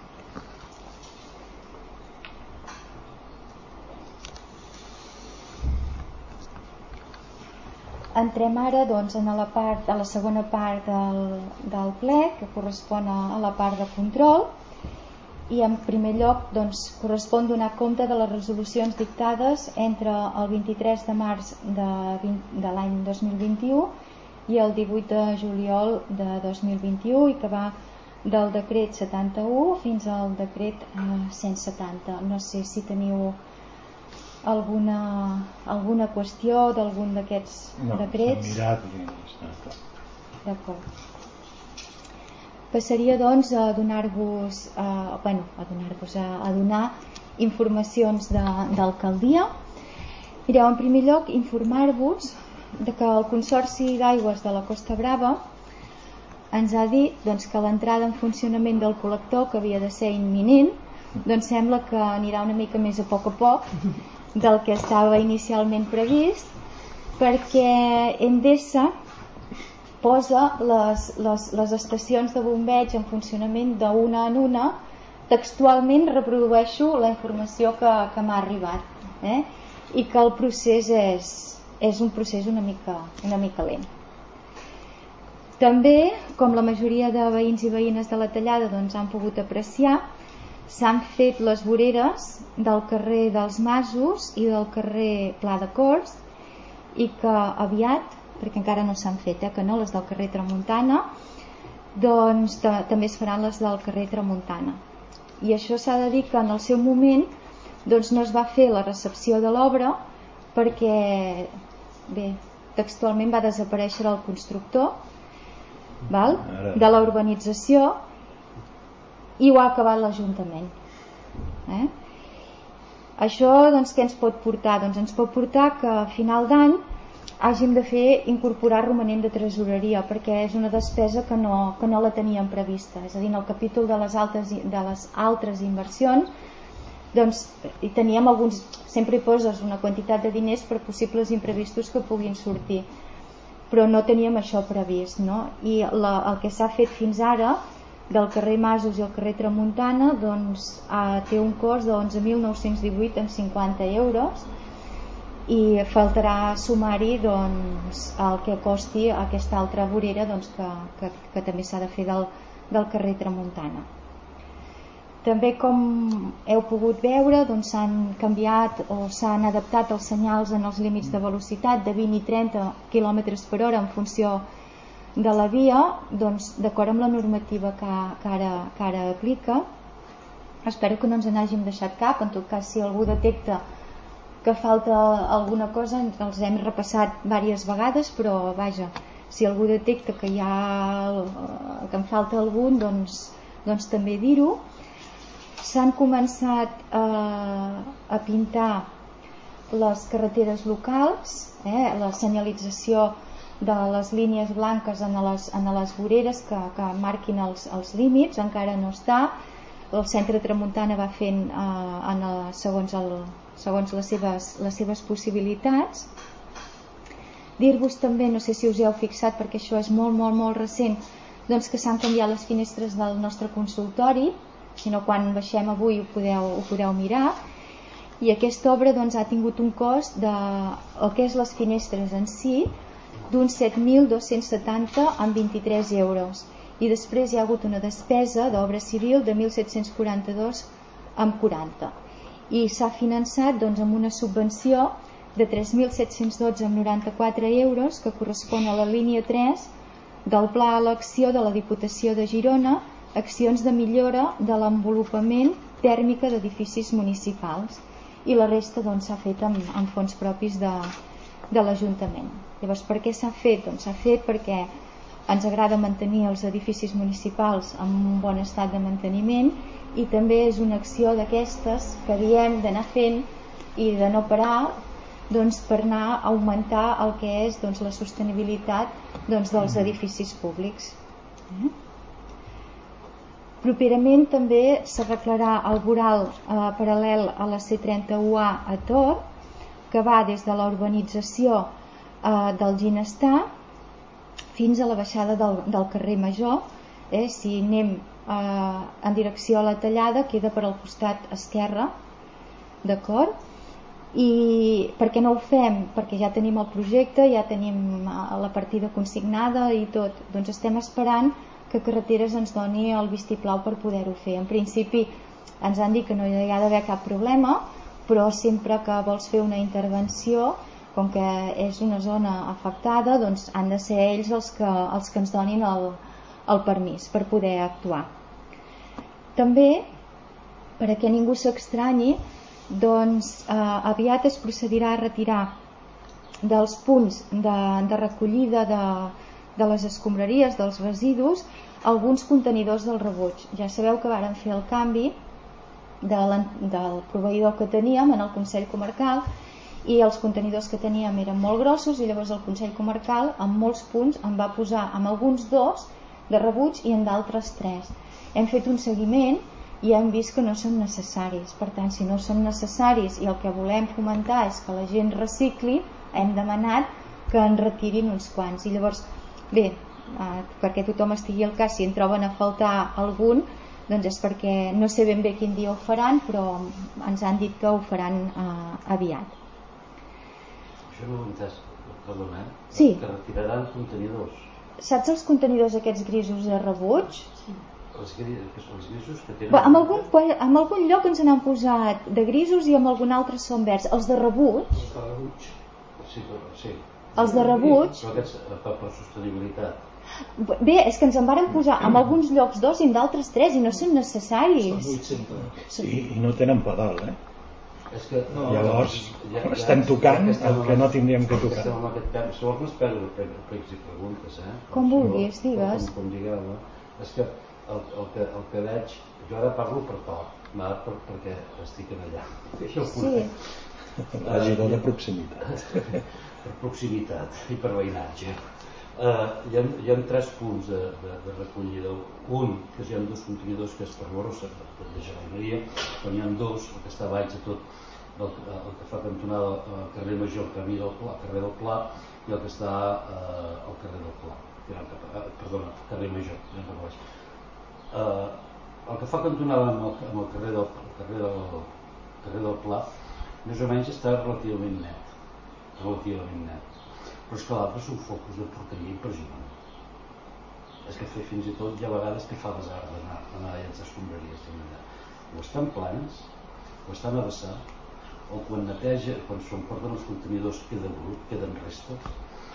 Entrem ara doncs, a la segona part del ple, que correspon a la part de control, i en primer lloc doncs, correspon donar compte de les resolucions dictades entre el 23 de març de l'any 2021 i el 18 de juliol de 2021, i que va del decret 71 fins al decret 170. No sé si teniu alguna qüestió d'algun d'aquests decrets. No, s'ha mirat i està. D'acord. Passaria doncs a donar informacions d'alcaldia. Mireu, en primer lloc, informar-vos de que el Consorci d'Aigües de la Costa Brava ens ha dit doncs, que l'entrada en funcionament del col·lector, que havia de ser imminent, doncs sembla que anirà una mica més a poc del que estava inicialment previst, perquè Endesa posa les estacions de bombeig en funcionament d'una en una. Textualment reprodueixo la informació que m'ha arribat, i que el procés és un procés una mica lent. També, com la majoria de veïns i veïnes de la Tallada doncs, han pogut apreciar, s'han fet les voreres del carrer dels Masos i del carrer Pla de Corts, i que aviat, perquè encara no s'han fet, que no, les del carrer Tramuntana, doncs també es faran les del carrer Tramuntana. I això s'ha de dir que en el seu moment doncs, no es va fer la recepció de l'obra perquè, bé, textualment va desaparèixer el constructor de la urbanització i ho ha acabat l'Ajuntament. Això doncs, què ens pot portar? Doncs ens pot portar que a final d'any hàgim de incorporar romanent de tresoreria, perquè és una despesa que no la teníem prevista. És a dir, en el capítol de les altres inversions doncs hi teníem alguns, sempre hi poses una quantitat de diners per possibles imprevistos que puguin sortir, però no teníem això previst, no? I el que s'ha fet fins ara del carrer Masos i el carrer Tramuntana doncs té un cost de 11.918,50 euros, i faltarà sumar-hi doncs, el que costi aquesta altra vorera doncs, que també s'ha de fer del carrer Tramuntana. També, com heu pogut veure, doncs, s'han canviat o s'han adaptat els senyals en els límits de velocitat de 20 i 30 km per hora en funció de la via, doncs, d'acord amb la normativa que ara aplica. Espero que no ens n'hàgim deixat cap. En tot cas, si algú detecta que falta alguna cosa, els hem repassat diverses vegades, però vaja, si algú detecta que en falta algun, doncs també dir-ho. S'han començat a pintar les carreteres locals, la senyalització de les línies blanques en les voreres que marquin els límits, encara no està. El centre Tramuntana va fent segons les seves possibilitats. Dir-vos també, no sé si us heu fixat perquè això és molt recent, doncs que s'han canviat les finestres del nostre consultori, si no quan baixem avui ho podeu mirar, i aquesta obra doncs, ha tingut un cost el que és les finestres en si d'uns 7.270,23 euros, i després hi ha hagut una despesa d'obra civil de 1.742,40, i s'ha finançat doncs, amb una subvenció de 3.712,94 euros que correspon a la línia 3 del Pla a l'acció de la Diputació de Girona, accions de millora de l'envolupament tèrmica d'edificis municipals, i la resta s'ha fet amb fons propis de l'Ajuntament. Llavors, per què s'ha fet? Doncs s'ha fet perquè ens agrada mantenir els edificis municipals en un bon estat de manteniment, i també és una acció d'aquestes que diem d'anar fent i de no parar, per anar a augmentar el que és la sostenibilitat dels edificis públics. Properament també s'arreglarà el voral paral·lel a la C31A a Tor, que va des de la urbanització del Ginestar fins a la baixada del carrer Major. Si anem en direcció a la Tallada, queda per al costat esquerre, d'acord? I per què no ho fem? Perquè ja tenim el projecte, ja tenim la partida consignada i tot. Doncs estem esperant que Carreteres ens doni el vistiplau per poder-ho fer. En principi ens han dit que no hi ha d'haver cap problema, però sempre que vols fer una intervenció, com que és una zona afectada, doncs han de ser ells els que ens donin el permís per poder actuar. També, perquè ningú s'estranyi, doncs aviat es procedirà a retirar dels punts de recollida de les escombraries, dels residus, alguns contenidors del rebuig. Ja sabeu que vàrem fer el canvi del proveïdor que teníem en el Consell Comarcal, i els contenidors que teníem eren molt grossos, i llavors el Consell Comarcal en molts punts en va posar amb alguns 2 de rebuig i en d'altres 3. Hem fet un seguiment i hem vist que no són necessaris. Per tant, si no són necessaris i el que volem fomentar és que la gent recicli, hem demanat que en retirin uns quants. I llavors, bé, perquè tothom estigui al cas, si en troben a faltar algun, doncs és perquè no sé ben bé quin dia ho faran, però ens han dit que ho faran aviat. Això no ho he entès, perdona, Sí. Que retiraran contenidors. Saps els contenidors aquests grisos de rebuig? Sí. Els grisos que tenen... En algun lloc ens n'han posat de grisos i en algun altre són verds. Els de rebuig? Els de rebuig. Sí. Els de rebuig? Però aquests per sostenibilitat. Bé, és que ens en varen posar en alguns llocs 2 i en d'altres 3 i no són necessaris. I no tenen pedal, És que, llavors estem tocant el que no tindríem que tocar. Estem amb aquest temps. Si vols m'espero pregs i preguntes, Com vulguis, digues. Com digueu, és que el que veig, jo ara parlo per to, perquè estic allà. Sí. Regidor de proximitat. Per proximitat i per veïnatge. Hi ha 3 punts de recollida. Un, que hi ha 2 contenidors, que és per Borrossa, de jardineria, quan hi ha 2, el que està a baix de tot, el que fa cantonada al carrer Major, al carrer del Pla, i el que està al carrer del Pla, perdona, al carrer Major, el que fa cantonada amb el carrer del Pla, més o menys està relativament net, però és que l'altre són focus de porqueria impressionant. És que fins i tot hi ha vegades que fa besar d'anar a les escombraries, o estan planes, o estan a vessar, o quan neteja, quan s'emporten els contenidors queden restes.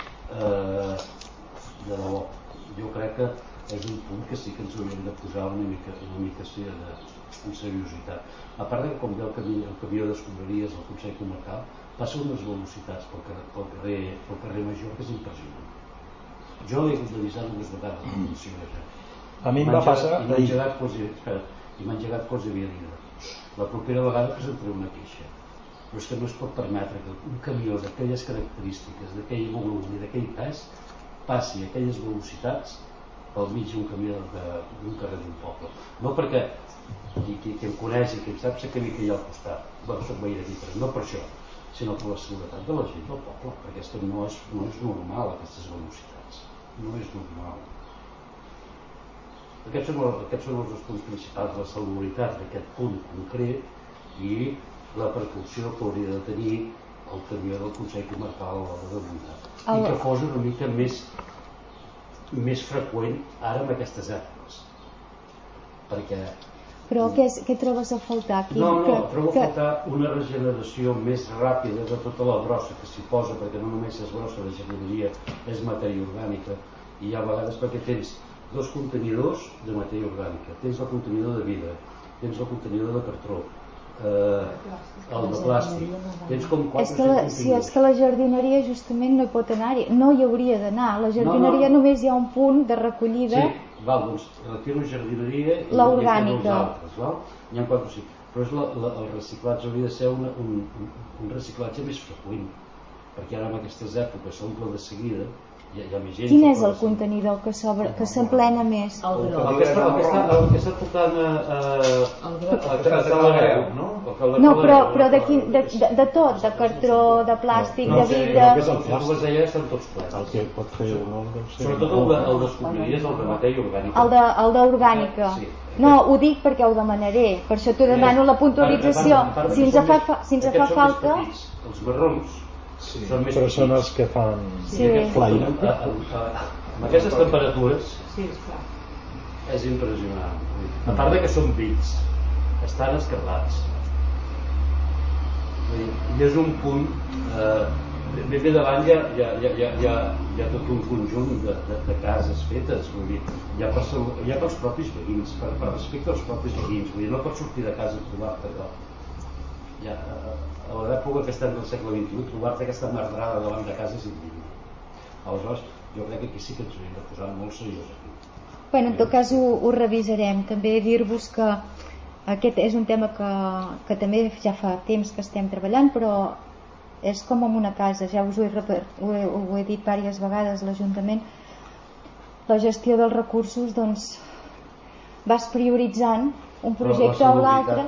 De debò, jo crec que és un punt que sí que ens hauríem de posar una mica de seriositat. A part que, com veu el camió d'escombraries del Consell Comarcal, passa unes velocitats pel carrer Major que és impressionant. Jo l'he hagut d'avisar dues vegades de l'atenció. A mi em va passar... I m'ha engegat cosa havia dit. La propera vegada presentaré una queixa. Però és que no es pot permetre que un camió d'aquelles característiques, d'aquell volum i d'aquell pes, passi a aquelles velocitats pel mig d'un camió d'un carrer d'un poble. No perquè qui em coneix i qui em sap sé que hi ha al costat. Soc veí d'aquí, però no per això, sinó per la seguretat de la gent del poble, perquè és que no és normal aquestes velocitats. No és normal. Aquests són els dos punts principals, la salubaritat d'aquest punt concret i la precaució que hauria de tenir el camió del Consell Comarcal a l'hora de muntar. I que fos una mica més freqüent ara en aquestes èpoques. Perquè... Però què trobes a faltar aquí? Trobo a faltar una regeneració més ràpida de tota la brossa que s'hi posa, perquè no només és brossa de jardineria, és matèria orgànica, i hi ha vegades perquè tens dos contenidors de matèria orgànica, tens el contenidor de vidre, tens el contenidor de cartró, el de plàstic, tens com 4 contenidors. Sí, és que la jardineria justament no hi pot anar-hi, no hi hauria d'anar, la jardineria només hi ha un punt de recollida. Sí, val, doncs retiro jardineria i l'orgànica. N'hi ha 4 o 5, però el reciclatge hauria de ser un reciclatge més freqüent, perquè ara en aquestes èpoques s'omple de seguida. Quin és el contenidor que s'emplena més? El que està tocant a Calareu, no? No, però de tot, de cartró, de plàstic, de vidre. Les d'allà estan tots plens. El que pot fer sobretot el d'escombraries, el de matèria orgànica. El d'orgànica. No, ho dic perquè ho demanaré, per això t'ho demano la puntualització. Si ens fa falta... Els marrons però són els que fan flaire. Amb aquestes temperatures és impressionant. A part de que són vits, estan esquerdats, i és un punt ben bé davant hi ha tot un conjunt de cases fetes, vull dir, hi ha pels propis veïns, per respecte als propis veïns, vull dir, no pots sortir de casa i trobar-te a l'època que estem del segle XXI, trobar-te aquesta mardrada davant de casa és indigne. Aleshores, jo crec que aquí sí que ens hauríem de posar molt seriós. En tot cas ho revisarem. També dir-vos que aquest és un tema que també ja fa temps que estem treballant, però és com en una casa, ja us ho he dit diverses vegades, l'Ajuntament, la gestió dels recursos, doncs vas prioritzant un projecte o l'altre.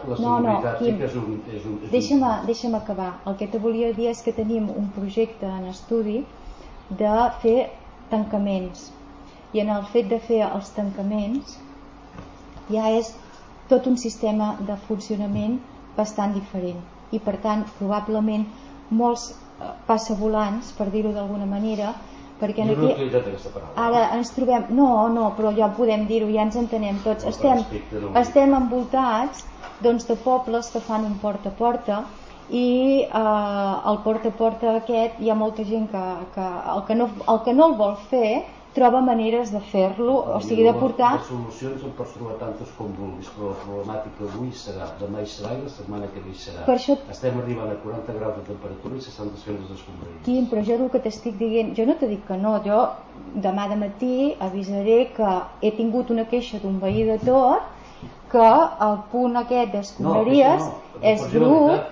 Deixa'm acabar. El que te volia dir és que tenim un projecte en estudi de fer tancaments, i en el fet de fer els tancaments ja és tot un sistema de funcionament bastant diferent, i per tant probablement molts passavolants, per dir-ho d'alguna manera, perquè jo no he utilitzat aquesta paraula. Ara ens trobem, no, però ja podem dir-ho, ja ens entenem tots, estem envoltats doncs, de pobles que fan un porta a porta, i el porta a porta aquest hi ha molta gent que el que no el vol fer troba maneres de fer-lo, o sigui de portar... Les solucions en pots trobar tantes com vulguis, però la problemàtica avui serà, demà hi serà i la setmana que ve hi serà. Estem arribant a 40 graus de temperatura i s'estan desfent les escombraries. Quim, però jo el que t'estic dient, jo no t'he dit que no, jo demà de matí avisaré que he tingut una queixa d'un veí de tot, que el punt aquest d'escombraries és brut,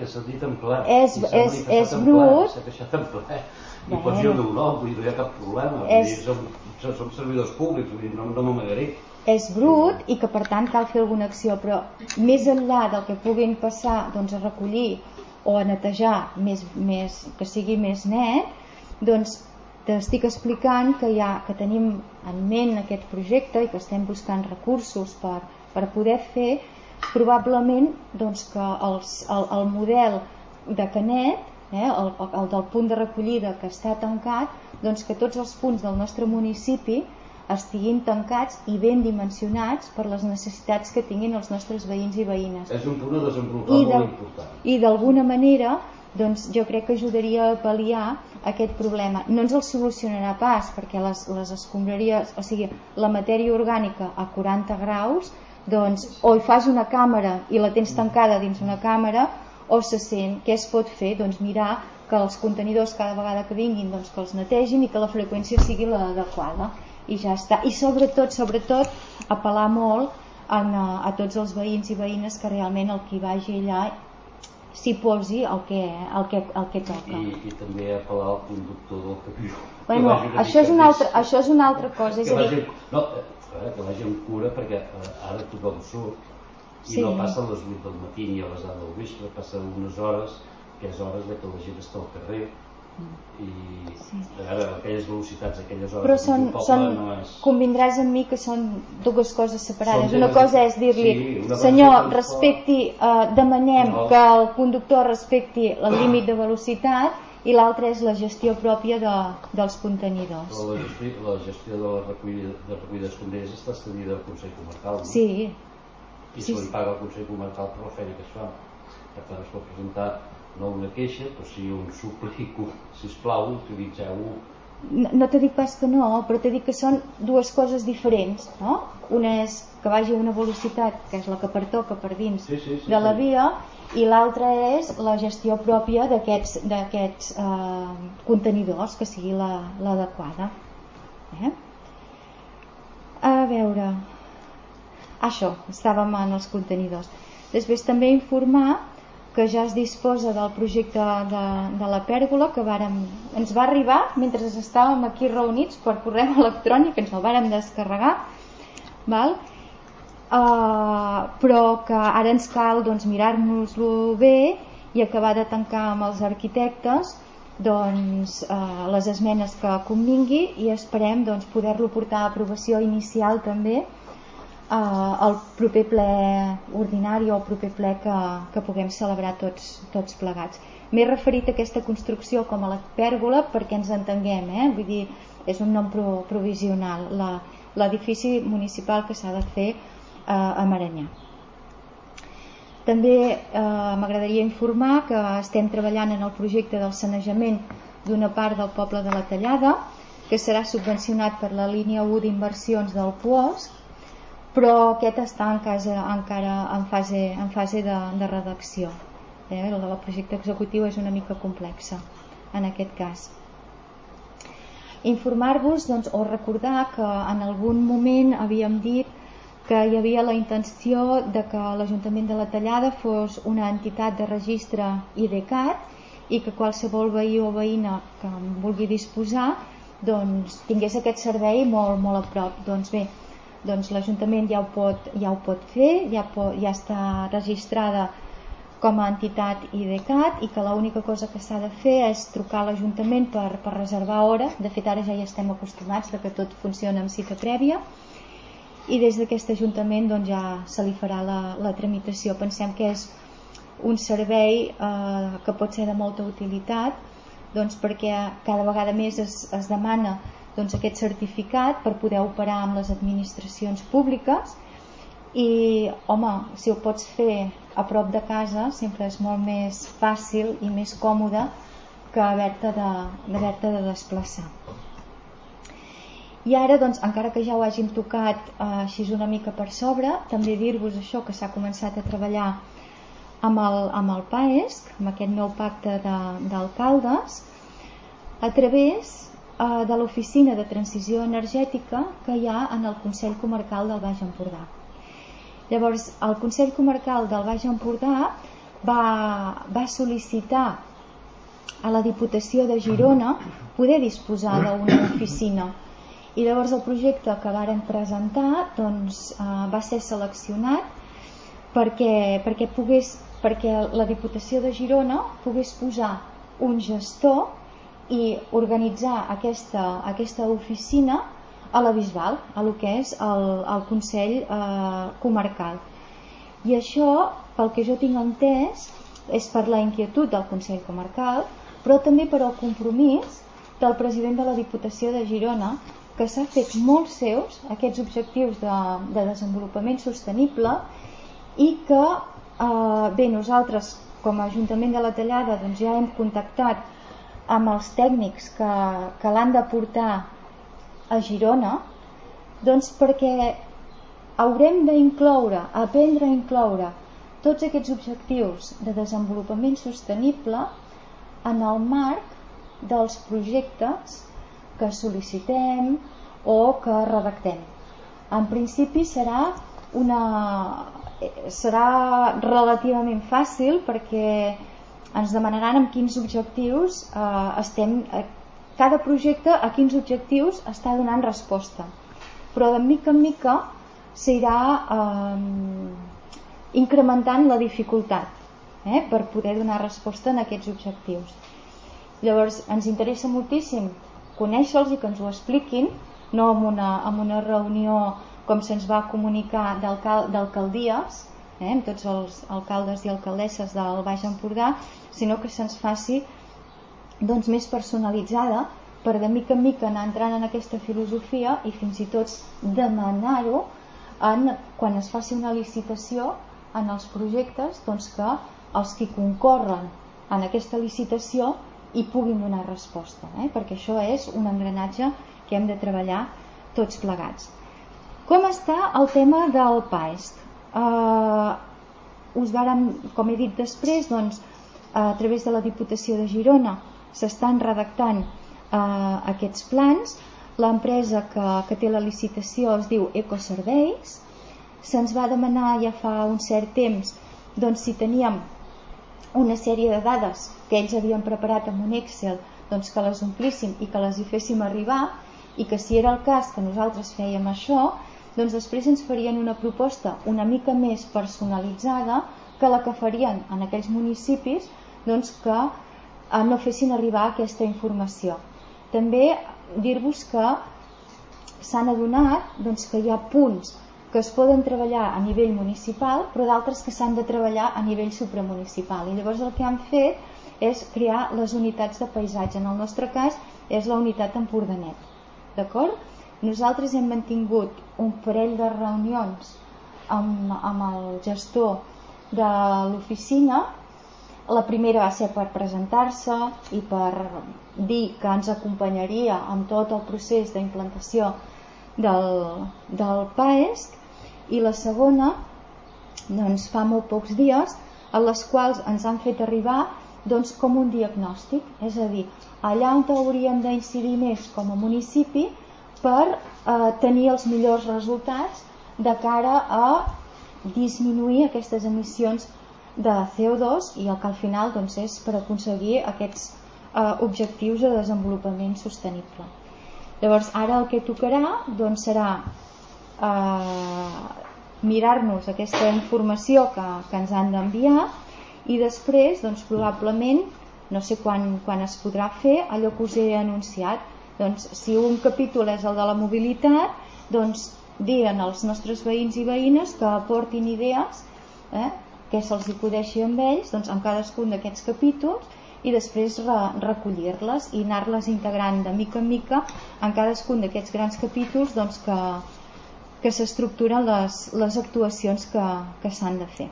és brut, i pots dir-ho d'un nou, vull dir, no hi ha cap problema, som servidors públics, vull dir, no m'amagaré. És brut i que per tant cal fer alguna acció, però més enllà del que puguin passar doncs, a recollir o a netejar que sigui més net, doncs t'estic explicant que tenim en ment aquest projecte i que estem buscant recursos per poder fer probablement doncs, que el model de Canet, el del punt de recollida que està tancat, doncs que tots els punts del nostre municipi estiguin tancats i ben dimensionats per les necessitats que tinguin els nostres veïns i veïnes. És un punt a desenvolupar molt important. I d'alguna manera doncs, jo crec que ajudaria a pal·liar aquest problema. No ens el solucionarà pas, perquè les escombraries, o sigui, la matèria orgànica a 40 graus, doncs o hi fas una càmera i la tens tancada dins una càmera, o se sent. Què es pot fer? Doncs mirar que els contenidors cada vegada que vinguin doncs que els netegin i que la freqüència sigui l'adequada, i ja està. I sobretot apel·lar molt a tots els veïns i veïnes que realment el qui vagi allà s'hi posi el que toca. I també apel·lar al conductor del camió. Bueno, això és una altra cosa. Que vagi amb cura, perquè ara tothom surt i no passa a les 8 del matí ni a les 10 del vespre, passa unes hores que és hores que la gent està al carrer, i ara aquelles velocitats, aquelles hores però convindràs amb mi que són dues coses separades. Una cosa és dir-li senyor, respecti, demanem que el conductor respecti el límit de velocitat, i l'altra és la gestió pròpia dels contenidors. La gestió de la recollida d'escombraries està cedida al Consell Comarcal, no? Sí. I se li paga al Consell Comarcal per la feina que es fa. Per tant, es pot presentar no una queixa, però sí un suplico, sisplau, utilitzeu No t'he dit pas que no, però t'he dit que són dues coses diferents, no? Una és que vagi a una velocitat, que és la que pertoca per dins de la via, i l'altra és la gestió pròpia d'aquests contenidors, que sigui l'adequada. A veure, això, estàvem en els contenidors. Després també informar que ja es disposa del projecte de la pèrgola, que ens va arribar mentre estàvem aquí reunits per correu electrònic, ens el vàrem descarregar, val? Però que ara ens cal mirar-nos-lo bé i acabar de tancar amb els arquitectes les esmenes que convingui, i esperem poder-lo portar a aprovació inicial també el proper ple ordinari o el proper ple que puguem celebrar tots plegats. M'he referit a aquesta construcció com a la pèrgola perquè ens entenguem, vull dir, és un nom provisional, l'edifici municipal que s'ha de fer a Maranyà. També m'agradaria informar que estem treballant en el projecte del sanejament d'una part del poble de la Tallada, que serà subvencionat per la línia 1 d'inversions del POSC, però aquest està encara en fase de redacció. El projecte executiu és una mica complex en aquest cas. Informar-vos o recordar que en algun moment havíem dit que hi havia la intenció de que l'Ajuntament de la Tallada fos una entitat de registre IDCAT i que qualsevol veí o veïna que en vulgui disposar tingués aquest servei molt, molt a prop. Doncs bé, l'Ajuntament ja ho pot fer, ja està registrada com a entitat IDCAT, i que l'única cosa que s'ha de fer és trucar a l'Ajuntament per reservar hora. De fet, ara ja hi estem acostumats que tot funciona amb cita prèvia, i des d'aquest Ajuntament ja se li farà la tramitació. Pensem que és un servei que pot ser de molta utilitat, perquè cada vegada més es demana aquest certificat per poder operar amb les administracions públiques, i home, si ho pots fer a prop de casa sempre és molt més fàcil i més còmode que haver-te de desplaçar. I ara, encara que ja ho hàgim tocat així una mica per sobre, també dir-vos això, que s'ha començat a treballar amb el PAESC, amb aquest nou pacte d'alcaldes, a través de l'oficina de transició energètica que hi ha en el Consell Comarcal del Baix Empordà. Llavors, el Consell Comarcal del Baix Empordà va sol·licitar a la Diputació de Girona poder disposar d'una oficina, i llavors el projecte que varen presentar va ser seleccionat perquè la Diputació de Girona pogués posar un gestor i organitzar aquesta oficina a la Bisbal, a lo que és el Consell Comarcal. I això, pel que jo tinc entès, és per la inquietud del Consell Comarcal, però també per al compromís del president de la Diputació de Girona, que s'ha fet molt seus aquests objectius de desenvolupament sostenible, i que nosaltres com a Ajuntament de la Tallada ja hem contactat amb els tècnics que l'han de portar a Girona, perquè haurem aprendre a incloure tots aquests objectius de desenvolupament sostenible en el marc dels projectes que sol·licitem o que redactem. En principi serà relativament fàcil, perquè ens demanaran amb quins objectius cada projecte a quins objectius està donant resposta, però de mica en mica s'irà incrementant la dificultat per poder donar resposta a aquests objectius. Llavors ens interessa moltíssim conèixer-los i que ens ho expliquin, no en una reunió com se'ns va comunicar d'alcaldies, amb tots els alcaldes i alcaldesses del Baix Empordà, sinó que se'ns faci més personalitzada, per de mica en mica anar entrant en aquesta filosofia i fins i tot demanar-ho quan es faci una licitació en els projectes, que els que concorren en aquesta licitació hi puguin donar resposta, perquè això és un engranatge que hem de treballar tots plegats. Com està el tema del PAESC? Us vàrem, com he dit després, doncs, a través de la Diputació de Girona s'estan redactant aquests plans. L'empresa que té la licitació es diu Ecoserveis. Se'ns va demanar ja fa un cert temps doncs, si teníem una sèrie de dades que ells havien preparat en un Excel, doncs, que les omplíssim i que les hi féssim arribar, i que si era el cas que nosaltres fèiem això, doncs després ens farien una proposta una mica més personalitzada que la que farien en aquells municipis doncs, que no fessin arribar aquesta informació. També dir-vos que s'han adonat doncs, que hi ha punts que es poden treballar a nivell municipal, però d'altres que s'han de treballar a nivell supramunicipal. I llavors el que han fet és crear les unitats de paisatge. En el nostre cas és la unitat Empordanet. D'acord? Nosaltres hem mantingut un parell de reunions amb el gestor de l'oficina. La primera va ser per presentar-se i per dir que ens acompanyaria en tot el procés d'implantació del PAESC, i la segona doncs, fa molt pocs dies, en les quals ens han fet arribar doncs, com un diagnòstic, és a dir, allà on hauríem d'incidir més com a municipi per tenir els millors resultats de cara a disminuir aquestes emissions de CO2 i el que al final doncs, és per aconseguir aquests objectius de desenvolupament sostenible. Llavors ara el que tocarà doncs, serà mirar-nos aquesta informació que ens han d'enviar i després doncs, probablement, no sé quan es podrà fer, allò que us he anunciat, doncs, si un capítol és el de la mobilitat, doncs dir als nostres veïns i veïnes que aportin idees que se'ls acudeixi amb ells doncs, en cadascun d'aquests capítols i després recollir-les i anar-les integrant de mica en mica en cadascun d'aquests grans capítols doncs, que s'estructuren les actuacions que s'han de fer.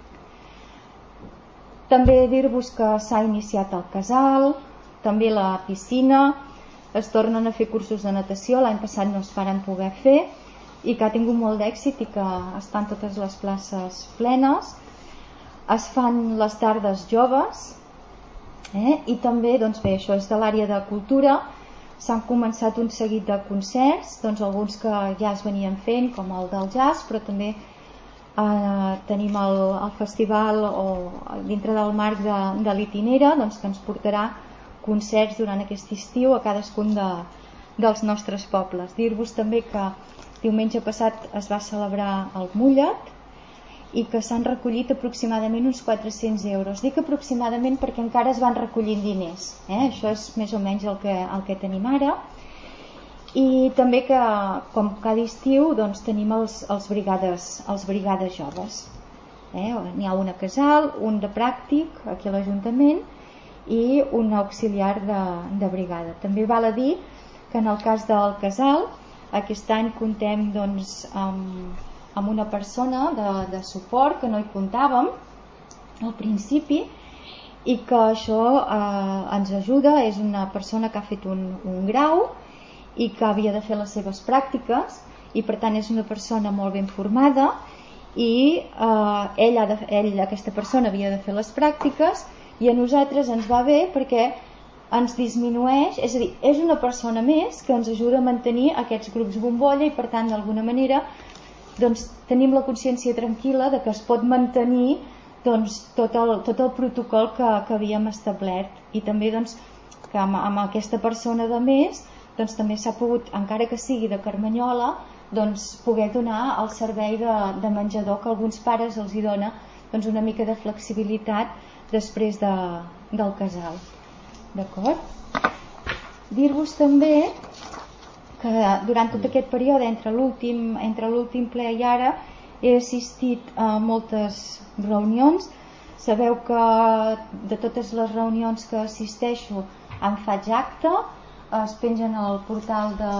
També dir-vos que s'ha iniciat el casal, també la piscina, es tornen a fer cursos de natació, l'any passat no es varen poder fer i que ha tingut molt d'èxit i que estan totes les places plenes. Es fan les tardes joves i també, doncs bé, això és de l'àrea de cultura, s'han començat un seguit de concerts, doncs alguns que ja es venien fent, com el del jazz, però també tenim el festival o dintre del marc de l'Itinera, doncs, que ens portarà concerts durant aquest estiu a cadascun dels nostres pobles. Dir-vos també que diumenge passat es va celebrar el Mullet i que s'han recollit aproximadament uns 400 euros. Dic aproximadament perquè encara es van recollint diners. Això és més o menys el que tenim ara. I també que, com cada estiu, doncs, tenim els brigades joves. N'hi ha un a Casal, un de pràctic aquí a l'Ajuntament i un auxiliar de brigada. També val a dir que en el cas del Casal aquest any comptem doncs, amb una persona de suport que no hi comptàvem al principi i que això ens ajuda. És una persona que ha fet un grau i que havia de fer les seves pràctiques i per tant és una persona molt ben formada i aquesta persona havia de fer les pràctiques i a nosaltres ens va bé perquè ens disminueix, és a dir, és una persona més que ens ajuda a mantenir aquests grups bombolla i per tant d'alguna manera doncs, tenim la consciència tranquil·la de que es pot mantenir doncs, tot el protocol que havíem establert i també doncs, que amb aquesta persona de més doncs, també s'ha pogut, encara que sigui de Carmanyola, doncs, poder donar el servei de menjador que alguns pares els hi dona doncs, una mica de flexibilitat després del casal. D'acord? Dir-vos també que durant tot aquest període entre l'últim ple i ara he assistit a moltes reunions. Sabeu que de totes les reunions que assisteixo en faig acte, es pengen al portal de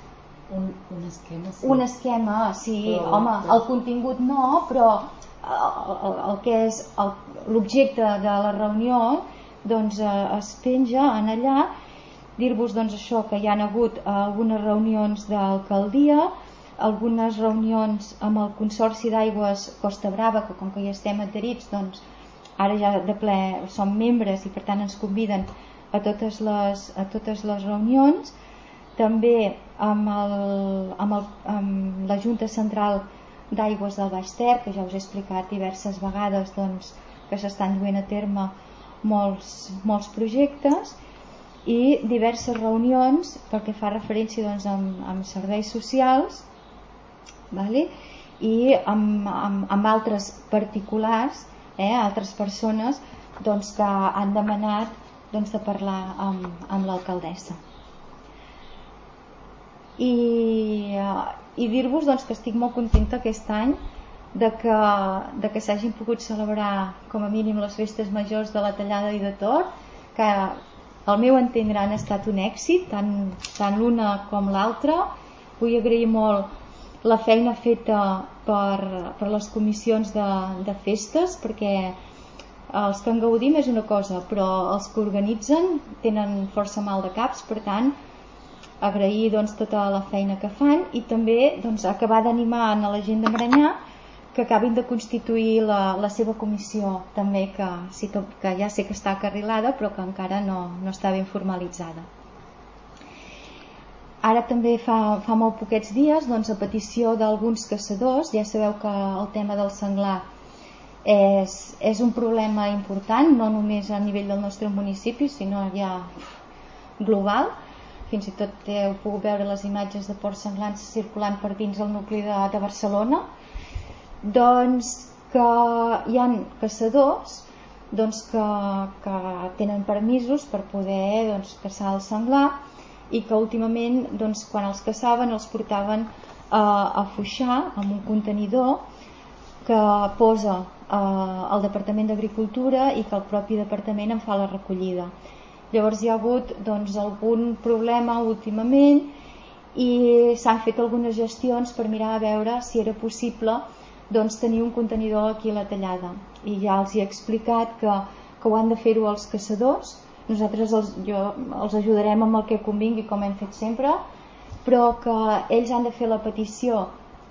un esquema, sí. Un esquema, sí, però, home, el contingut no, però el que és l'objecte de la reunió doncs, es penja en allà. Dir-vos doncs, això, que hi ha hagut algunes reunions d'alcaldia, algunes reunions amb el Consorci d'Aigües Costa Brava, que com que ja estem adherits, doncs ara ja de ple som membres i per tant ens conviden a totes les reunions. També amb la Junta Central d'Aigües del Baix Ter, que ja us he explicat diverses vegades, doncs, que s'estan duent a terme molts projectes, i diverses reunions pel que fa referència, doncs, amb serveis socials, vale? I amb altres particulars, altres persones, doncs, que han demanat, doncs, de parlar amb l'alcaldessa. I dir-vos, doncs, que estic molt contenta aquest any de que s'hagin pogut celebrar com a mínim les festes majors de la Tallada i de Tor, que al meu entendre han estat un èxit, tant l'una com l'altra. Vull agrair molt la feina feta per les comissions de festes, perquè els que en gaudim és una cosa, però els que organitzen tenen força mal de caps. Per tant, agrair, doncs, tota la feina que fan, i també, doncs, acabar d'animar a la gent de Maranyà que acabin de constituir la seva comissió també, que ja sé que està acarrilada però que encara no està ben formalitzada. Ara també fa molt poquets dies, doncs, a petició d'alguns caçadors, ja sabeu que el tema del senglar és un problema important, no només a nivell del nostre municipi, sinó ja global. Fins i tot heu pogut veure les imatges de porcs senglars circulant per dins el nucli de Barcelona. Doncs que hi ha caçadors, doncs, que tenen permisos per poder, doncs, caçar el senglar, i que últimament, doncs, quan els caçaven els portaven a foixar amb un contenidor que posa el Departament d'Agricultura i que el propi departament en fa la recollida. Llavors hi ha hagut, doncs, algun problema últimament i s'han fet algunes gestions per mirar a veure si era possible, doncs, tenir un contenidor aquí a la Tallada. I ja els he explicat que ho han de fer-ho els caçadors. Nosaltres els ajudarem amb el que convingui, com hem fet sempre, però que ells han de fer la petició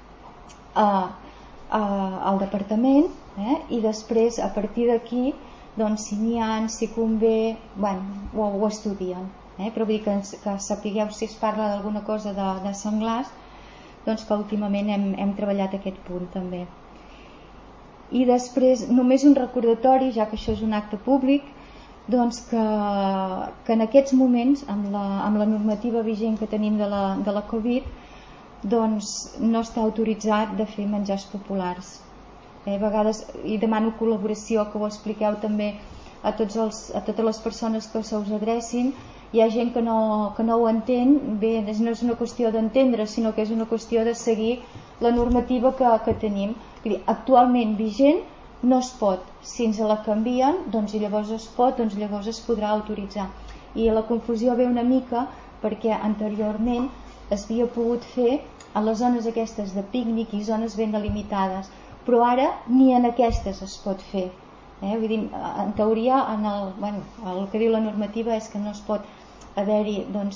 al departament, i després, a partir d'aquí, doncs, si n'hi ha, si convé, ho estudien. Però vull dir que sapigueu, si es parla d'alguna cosa de senglars, doncs que últimament hem treballat aquest punt també. I després, només un recordatori, ja que això és un acte públic, doncs que en aquests moments, amb la normativa vigent que tenim de la Covid, doncs no està autoritzat de fer menjars populars. A vegades, i demano col·laboració, que ho expliqueu també a totes les persones que se us adrecin. Hi ha gent que no ho entén bé, no és una qüestió d'entendre, sinó que és una qüestió de seguir la normativa que tenim. Actualment vigent no es pot, si ens la canvien, doncs llavors es pot, doncs llavors es podrà autoritzar. I la confusió ve una mica perquè anteriorment es havia pogut fer a les zones aquestes de pícnic i zones ben delimitades, però ara ni en aquestes es pot fer. Vull dir, en teoria, el que diu la normativa és que no es pot haver-hi, doncs,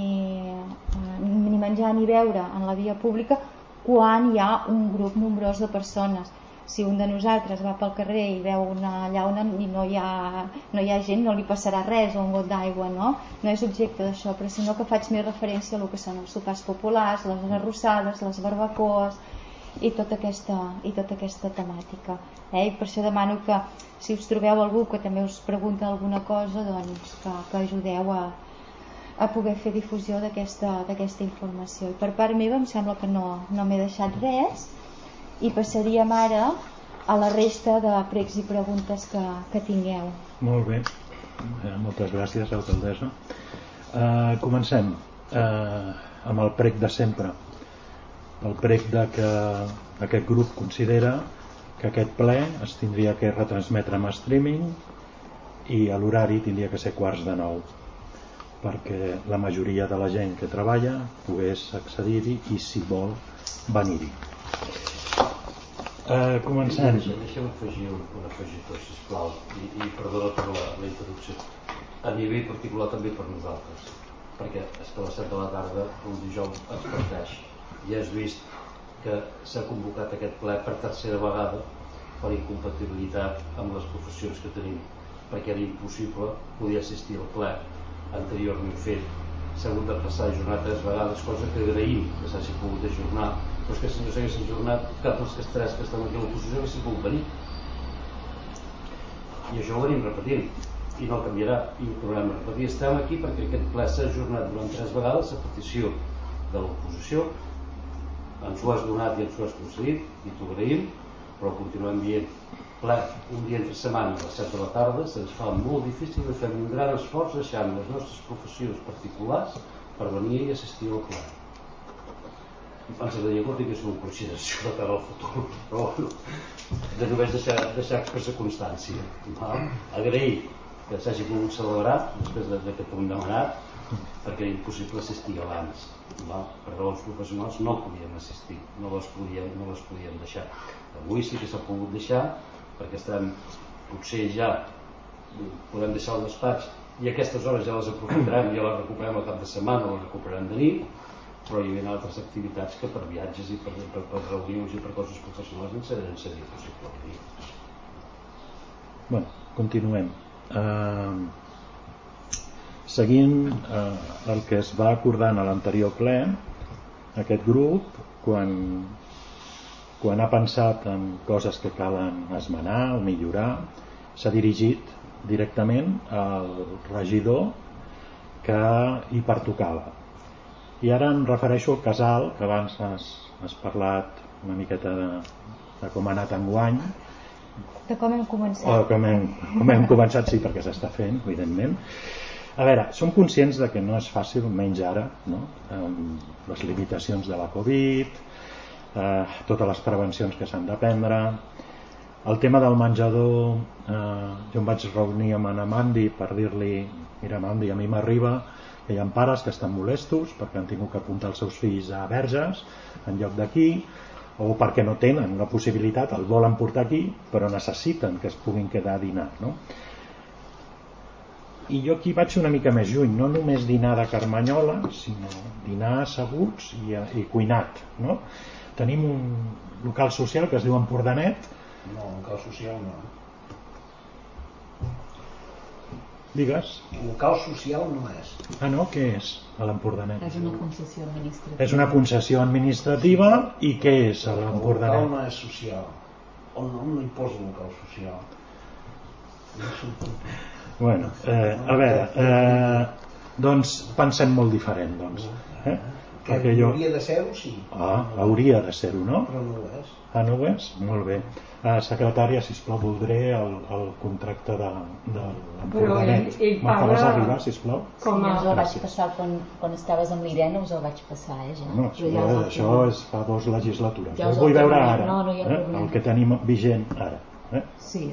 ni menjar ni beure en la via pública quan hi ha un grup nombrós de persones. Si un de nosaltres va pel carrer i veu una llauna i no hi ha gent, no li passarà res, o un got d'aigua, no és objecte d'això, però sinó que faig més referència a el que són els sopars populars, les arrossades, les barbacoes i tota aquesta temàtica. I per això demano que, si us trobeu algú que també us pregunta alguna cosa, doncs que ajudeu a poder fer difusió d'aquesta informació. I per part meva em sembla que no m'he deixat res, i passaríem ara a la resta de pregs i preguntes que tingueu. Molt bé, moltes gràcies, alcaldessa. Comencem amb el prec de sempre. El prec de que aquest grup considera que aquest ple es tindria que retransmetre amb streaming i a l'horari tindria que ser 8:45, perquè la majoria de la gent que treballa pogués accedir-hi i, si vol, venir-hi. Comencem. Deixa'm afegir un afegitó, sisplau, i perdona per la interrupció. A nivell particular també per nosaltres, perquè és que a les 7 de la tarda un dijous ens parteix i has vist que s'ha convocat aquest ple per tercera vegada per incompatibilitat amb les professions que tenim, perquè era impossible poder assistir al ple anteriorment fet. S'ha hagut de passar a jornar 3 vegades, cosa que agraïm que s'hagi pogut ajornar, però és que si no s'hagués ajornat, cap dels tres que estan aquí a l'oposició haguessin pogut venir. I això ho venim repetint, i no canviarà, i ho tornarem a repetir. Estem aquí perquè aquest ple s'ha ajornat durant 3 vegades a petició de l'oposició, ens ho has donat i ens ho has concedit, i t'ho agraïm, però continuem dient ple un dia entre setmana a les 7 de la tarda, se'ns fa molt difícil i fem un gran esforç deixant les nostres professions particulars per venir i assistir al ple. Ens agradaria que ho tinguéssim en consideració de cara al futur, però de només deixar expressa constància. Agrair que s'hagi pogut celebrar després que t'ho hem demanat, perquè era impossible assistir abans. Per raons professionals no podíem assistir, no les podíem deixar. Avui sí que s'ha pogut deixar, perquè estem, potser ja podem deixar el despatx i aquestes hores ja les aprofitarem, ja les recuperem al cap de setmana, les recuperem de nit, però hi havia altres activitats que per viatges i per reunions i per coses professionals ens seria possible. Bueno, continuem. Seguint el que es va acordar en l'anterior ple, aquest grup, quan ha pensat en coses que calen esmenar o millorar, s'ha dirigit directament al regidor que hi pertocava. I ara em refereixo al casal, que abans has parlat una miqueta de com ha anat enguany. De com hem començat. Com hem començat, sí, perquè s'està fent, evidentment. A veure, som conscients de que no és fàcil, menys ara, no? Amb les limitacions de la Covid, totes les prevencions que s'han de prendre. El tema del menjador, jo em vaig reunir amb Anna Mandi per dir-li, mira Mandi, a mi m'arriba que hi ha pares que estan molestos perquè han tingut que apuntar els seus fills a Verges en lloc d'aquí, o perquè no tenen la possibilitat, el volen portar aquí, però necessiten que es puguin quedar a dinar, no? I jo aquí vaig una mica més lluny, no només dinar de carmanyola, sinó dinar asseguts i cuinat, no? Tenim un local social que es diu Empordanet. No, local social no. Digues. Local social no és. Ah, no? Què és a l'Empordanet? És una concessió administrativa. És una concessió administrativa. I què és a l'Empordanet? El local no és social. El nom no hi posa local social. Bueno, a veure, doncs pensem molt diferent, doncs. Perquè hauria de ser-ho, sí. Hauria de ser-ho, no? Però no ho és. No ho és? Molt bé. Secretària, sisplau, voldré el contracte de l'Empordanet. Me'l faràs arribar, sisplau? Com us el vaig passar quan estaves amb l'Irene, us el vaig passar, ja. No, això és fa 2 legislatures. Jo vull veure ara el que tenim vigent ara. Sí,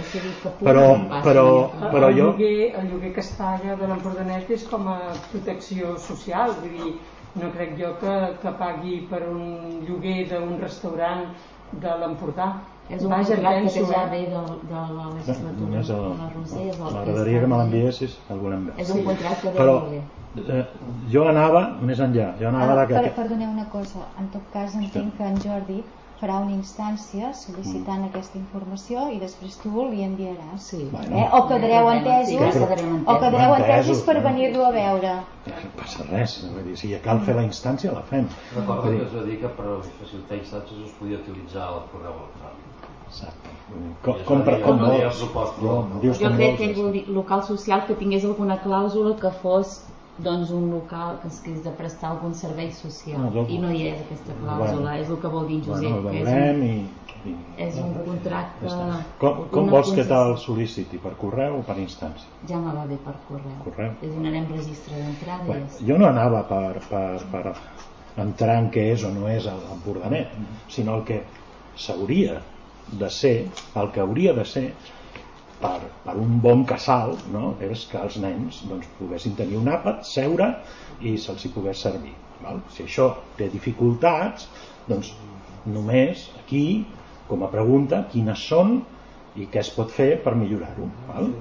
però jo... El lloguer que està allà de l'Empordanet és com a protecció social, vull dir, no crec jo que pagui per un lloguer d'un restaurant de l'Empordà. És un contracte que ja ve de la legislatura de la Roser. M'agradaria que me l'enviessis, el volem veure. És un contracte de lloguer. Jo anava més enllà. Perdoneu una cosa, en tot cas entenc que en Jordi farà una instància sol·licitant aquesta informació i després tu li enviaràs. O quedareu entesos per venir-lo a veure. No passa res, si cal fer la instància la fem. Recorda que es va dir que per facilitar instàncies es podia utilitzar el correu electrònic. Exacte. Com vols? Jo crec que el local social que tingués alguna clàusula que fos doncs un local que és de prestar algun servei social i no hi és aquesta clàusula, és el que vol dir Josep, és un contracte. Com vols que te'l sol·liciti? Per correu o per instància? Ja me va bé per correu. Li donarem registre d'entrada. Jo no anava per entrar en què és o no és l'Empordanet, sinó el que s'hauria de ser, el que hauria de ser per un bon casal, no? És que els nens poguessin tenir un àpat, seure i se'ls hi pogués servir. Si això té dificultats, doncs només aquí com a pregunta, quines són i què es pot fer per millorar-ho.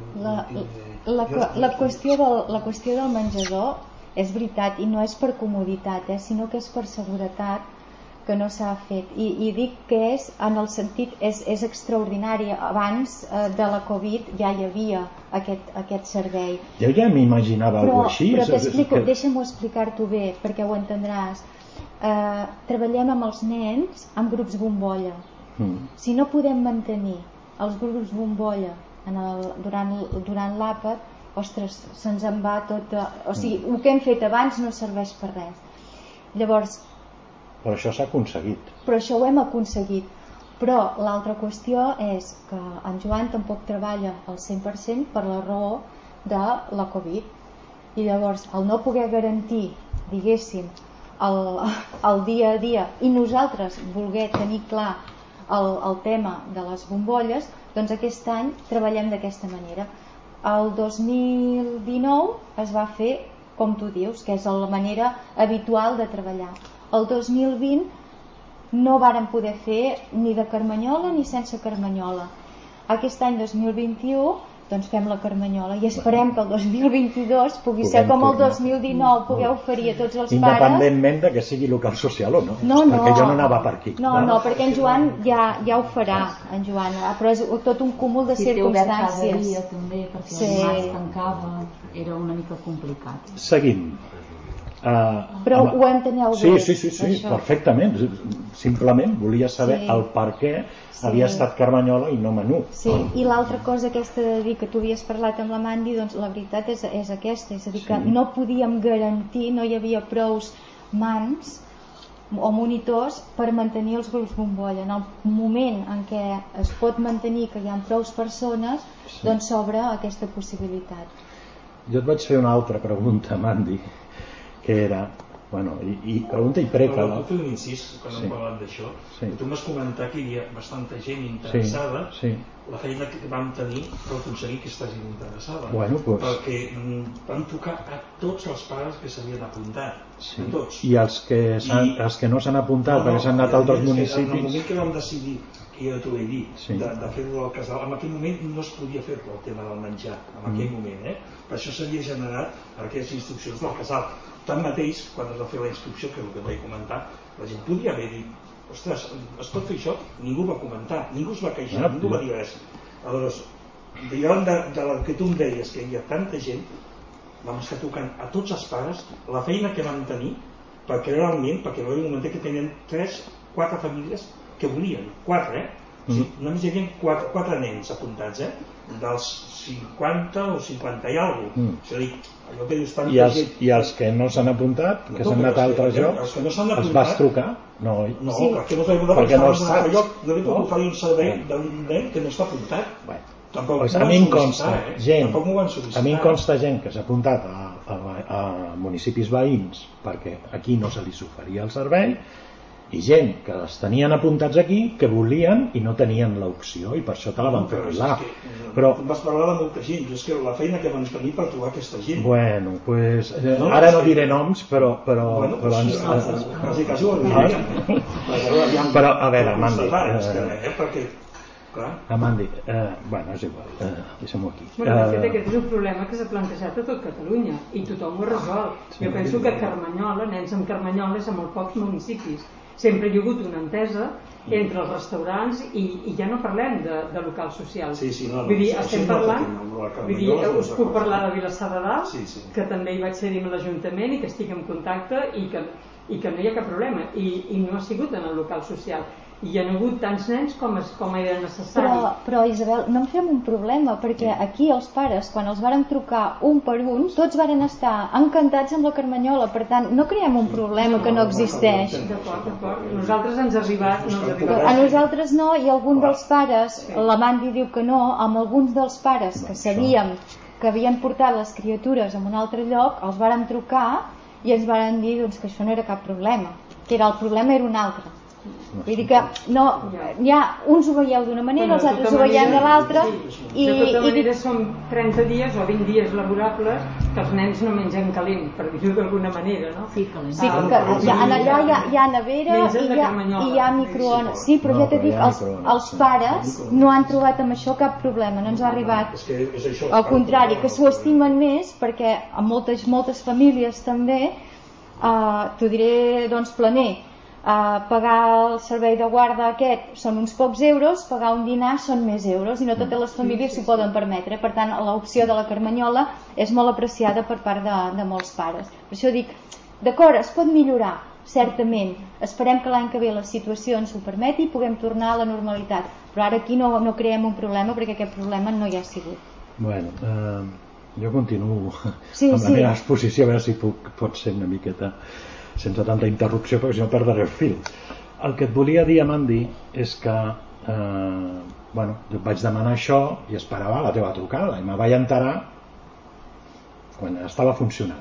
La qüestió del menjador és veritat, i no és per comoditat, sinó que és per seguretat que no s'ha fet, i dic que és en el sentit, és extraordinari. Abans de la Covid ja hi havia aquest servei. Jo ja m'imaginava alguna cosa així. Però t'explico, deixa'm-ho explicar-t'ho bé perquè ho entendràs. Treballem amb els nens amb grups bombolla. Si no podem mantenir els grups bombolla durant l'àpat, ostres, se'ns en va tot. O sigui, el que hem fet abans no serveix per res. Llavors, però això s'ha aconseguit. Però això ho hem aconseguit. Però l'altra qüestió és que en Joan tampoc treballa al 100% per la raó de la Covid. I llavors, el no poder garantir, diguéssim, el dia a dia, i nosaltres voler tenir clar el tema de les bombolles, doncs aquest any treballem d'aquesta manera. El 2019 es va fer, com tu dius, que és la manera habitual de treballar. El 2020 no vàrem poder fer ni de carmanyola ni sense carmanyola. Aquest any 2021 doncs fem la carmanyola i esperem que el 2022 pugui ser com el 2019, poder oferir a tots els pares, independentment de que sigui local social o no, perquè jo no anava per aquí. No, perquè en Joan ja ho farà, en Joan, però és tot un cúmul de circumstàncies. Cada dia també, perquè el dimarts tancava, era una mica complicat. Seguim. Però ho enteneu bé? Sí, perfectament. Simplement volia saber el per què havia estat carmanyola i no menú. Sí, i l'altra cosa aquesta de dir que tu havies parlat amb la Mandy, doncs la veritat és aquesta, és a dir, que no podíem garantir, no hi havia prous mans o monitors per mantenir els grups bombolla. En el moment en què es pot mantenir que hi ha prous persones, doncs s'obre aquesta possibilitat. Jo et vaig fer una altra pregunta, Mandy, que era, i pregunta i preca. Però puc fer un incís quan hem parlat d'això? Tu m'has comentat que hi havia bastanta gent interessada, la feina que vam tenir per aconseguir que estiguin interessada, perquè vam trucar a tots els pares que s'havien apuntat, a tots. I els que no s'han apuntat perquè s'han anat a altres municipis? En el moment que vam decidir, que jo t'ho he dit, de fer-ho al casal, en aquell moment no es podia fer el tema del menjar, en aquell moment, per això s'havia generat aquestes instruccions del casal. Tanmateix, quan es va fer la instrucció, que és el que vaig comentar, la gent podia haver dit, ostres, es pot fer això? Ningú va comentar, ningú es va queixar, ningú va dir res. Aleshores, davant del que tu em deies, que hi havia tanta gent, vam estar tocant a tots els pares la feina que vam tenir, perquè realment, perquè va haver un moment que tenien 3-4 famílies que volien, 4, o sigui, només hi havia 4 nens apuntats, dels 50 o 50 i alguna cosa. És a dir, allò que dius tanta gent... I els que no s'han apuntat, que s'han anat a altres llocs, els vas trucar? No, perquè no t'he apuntat no li puc oferir un servei d'un nen que no està apuntat. A mi em consta gent que s'ha apuntat a municipis veïns perquè aquí no se li s'oferia el servei, i gent que els tenien apuntats aquí que volien i no tenien l'opció, i per això te la van fer arribar. Però vas parlar de molta gent, és que la feina que van tenir per trobar aquesta gent. Bueno, doncs ara no diré noms, però però a veure, Mandy, és igual, deixem-ho aquí. De fet, aquest és un problema que s'ha plantejat a tot Catalunya i tothom ho ha resolt. Jo penso que Carmanyola, nens amb Carmanyola, és a molt pocs municipis. Sempre hi ha hagut una entesa entre els restaurants i ja no parlem de local social. Vull dir, estem parlant, us puc parlar de Vilassar de Dalt, que també hi vaig ser-hi amb l'Ajuntament i que estic en contacte i que no hi ha cap problema, i no ha sigut en el local social. I hi ha hagut tants nens com era necessari. Però Isabel, no en fem un problema, perquè aquí els pares, quan els varen trucar un per un, tots varen estar encantats amb la Carmanyola. Per tant, no creem un problema que no existeix. D'acord. Nosaltres ens ha arribat, no ens ha arribat. A nosaltres no, i algun dels pares, la Mandy diu que no, amb alguns dels pares que sabíem que havien portat les criatures a un altre lloc, els varen trucar i ens varen dir que això no era cap problema, que el problema era un altre. Vull dir que no, uns ho veieu d'una manera, els altres ho veiem de l'altra, De tota manera són 30 dies o 20 dies laborables que els nens no mengen calent, per dir-ho d'alguna manera, no? Sí, calent. Sí, que allà hi ha nevera i hi ha microones. Sí, però ja t'he dit, els pares no han trobat amb això cap problema, no ens ha arribat. Al contrari, que s'ho estimen més perquè a moltes famílies també, t'ho diré doncs planer, pagar el servei de guarda aquest són uns pocs euros, pagar un dinar són més euros i no totes les famílies s'ho poden permetre. Per tant, l'opció de la Carmanyola és molt apreciada per part de molts pares. Per això dic, d'acord, es pot millorar, certament, esperem que l'any que ve la situació ens ho permeti i puguem tornar a la normalitat, però ara aquí no creem un problema perquè aquest problema no hi ha sigut. Bueno, jo continuo amb la meva exposició, a veure si pot ser una miqueta sense tanta interrupció, perquè si no perdré el fil. El que et volia dir, Amandi, és que jo et vaig demanar això i esperava la teva trucada i me vaig enterar quan estava funcionant.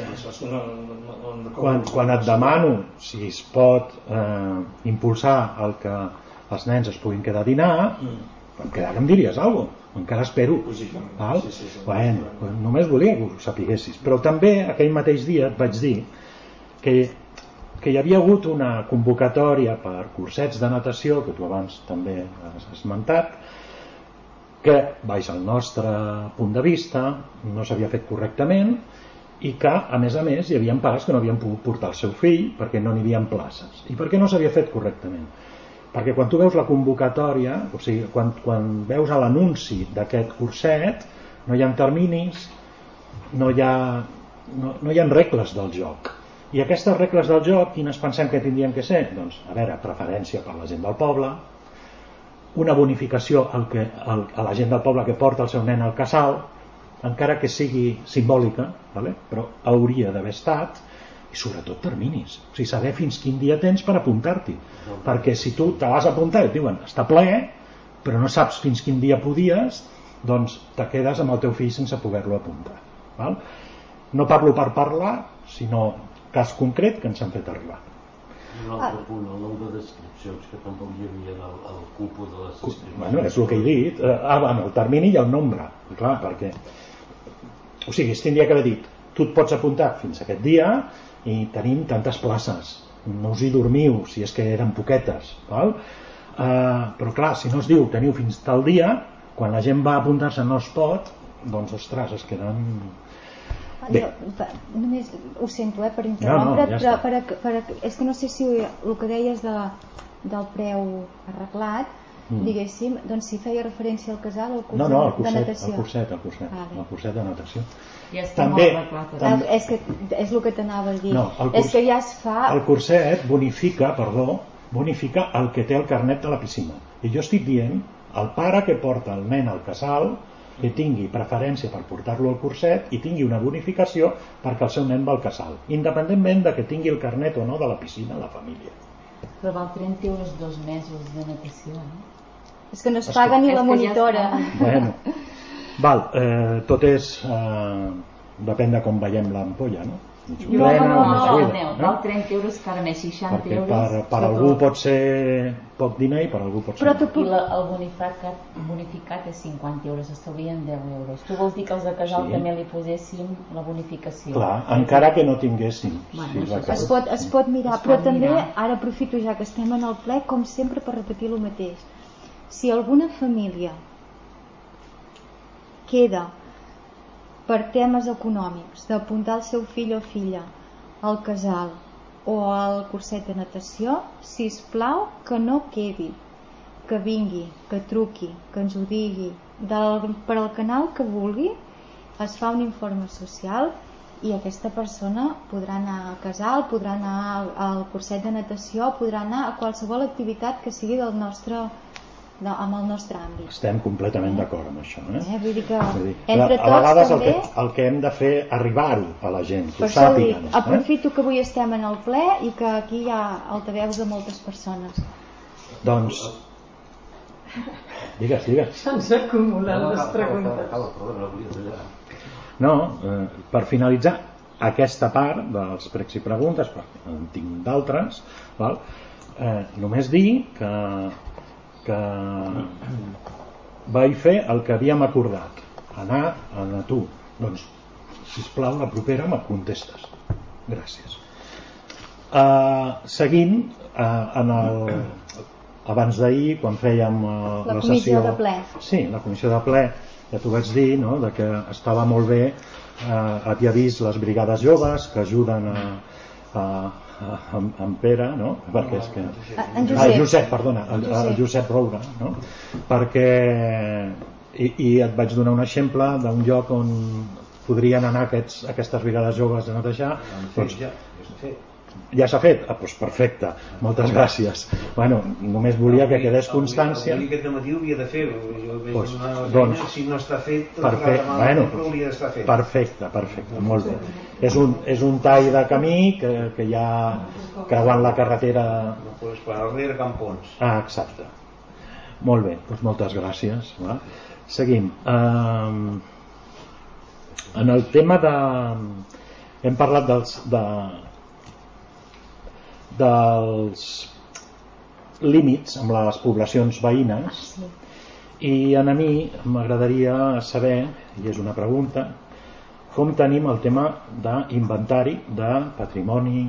Quan et demano si es pot impulsar el que els nens es puguin quedar a dinar, em quedava que em diries alguna cosa, encara espero. Bueno, només volia que ho sapiguessis, però també aquell mateix dia et vaig dir que hi havia hagut una convocatòria per cursets de natació, que tu abans també has esmentat, que, baix al nostre punt de vista, no s'havia fet correctament i que, a més, hi havia pares que no havien pogut portar el seu fill perquè no n'hi havia places. I per què no s'havia fet correctament? Perquè quan tu veus la convocatòria, o sigui, quan veus l'anunci d'aquest curset, no hi ha terminis, no hi ha regles del joc. I aquestes regles del joc, quines pensem que tindrien que ser? Doncs, a veure, preferència per la gent del poble, una bonificació a la gent del poble que porta el seu nen al casal, encara que sigui simbòlica, però hauria d'haver estat, i sobretot terminis, o sigui, saber fins quin dia tens per apuntar-t'hi, perquè si tu te vas apuntar i et diuen està ple, però no saps fins quin dia podies, doncs te quedes amb el teu fill sense poder-lo apuntar. No parlo per parlar, sinó cas concret que ens han fet arribar. Un altre punt, el nombre de descripcions que tampoc hi havia al cúpul de les descripcions. Bueno, és el que he dit. El termini i el nombre. Clar, perquè... O sigui, es tindria que haver dit, tu et pots apuntar fins aquest dia i tenim tantes places. No us hi dormiu, si és que eren poquetes. Però clar, si no es diu teniu fins tal dia, quan la gent va apuntar-se no es pot, doncs, ostres, es queden... Només ho sento per interrompre, però és que no sé si el que deies del preu arreglat, diguéssim, doncs si feia referència al casal o al curset de natació. El curset de natació. Ja està molt arreglat. És que és el que t'anava a dir. És que ja es fa... El curset bonifica el que té el carnet de la piscina. I jo estic dient, el pare que porta el nen al casal, que tingui preferència per portar-lo al curset i tingui una bonificació perquè el seu nen va al casal, independentment de que tingui el carnet o no de la piscina a la família. Però val 30 euros 2 mesos de natació, És que no es paga ni la monitora. Bueno, tot és... depèn de com veiem l'ampolla, no? No, val 30 euros cada mes, 60 perquè euros. per algú pot ser poc diner i per algú pot ser... I el bonificat és 50 euros, estalvien 10 euros. Tu vols dir que els de casal també li poséssim la bonificació? Clar, encara que no tinguéssim. Es pot mirar, però també, ara aprofito ja que estem en el ple, com sempre per repetir el mateix. Si alguna família queda per temes econòmics d'apuntar el seu fill o filla al casal o al curset de natació, sisplau que no quedi, que vingui, que truqui, que ens ho digui per al canal que vulgui, es fa un informe social i aquesta persona podrà anar al casal, podrà anar al curset de natació, podrà anar a qualsevol activitat que sigui del nostre amb el nostre àmbit. Estem completament d'acord amb això. Vull dir que entre tots a vegades també... el que hem de fer arribar-ho a la gent, que ho sàpiguen. Per això dic, aprofito que avui estem en el ple i que aquí hi ha altaveus de moltes persones. Doncs... Digues. Se'ns acumulen les preguntes. No, per finalitzar aquesta part dels pregs i preguntes, perquè en tinc d'altres, només dir que vaig fer el que havíem acordat, anar a tu. Doncs, sisplau, la propera me contestes. Gràcies. Seguint, abans d'ahir, quan fèiem la comissió sessió de ple. Sí, la comissió de ple, ja t'ho vaig dir, no? De que estava molt bé, havia vist les brigades joves que ajuden en Pere, no? Perquè és que... Josep, perdona, el Josep Roura, no? Perquè i et vaig donar un exemple d'un lloc on podrien anar aquestes brigades joves a netejar. Doncs, ja s'ha fet? Doncs perfecte, moltes gràcies. Bueno, només volia que quedés constància. Aquest matí ho havia de fer, doncs, si no està fet, hauria d'estar fet. Perfecte, molt bé. És un tall de camí que hi ha creuant la carretera per darrere Campons. Exacte. Molt bé, doncs moltes gràcies. Seguim. En el tema de... hem parlat dels límits amb les poblacions veïnes, i a mi m'agradaria saber, i és una pregunta, com tenim el tema d'inventari de patrimoni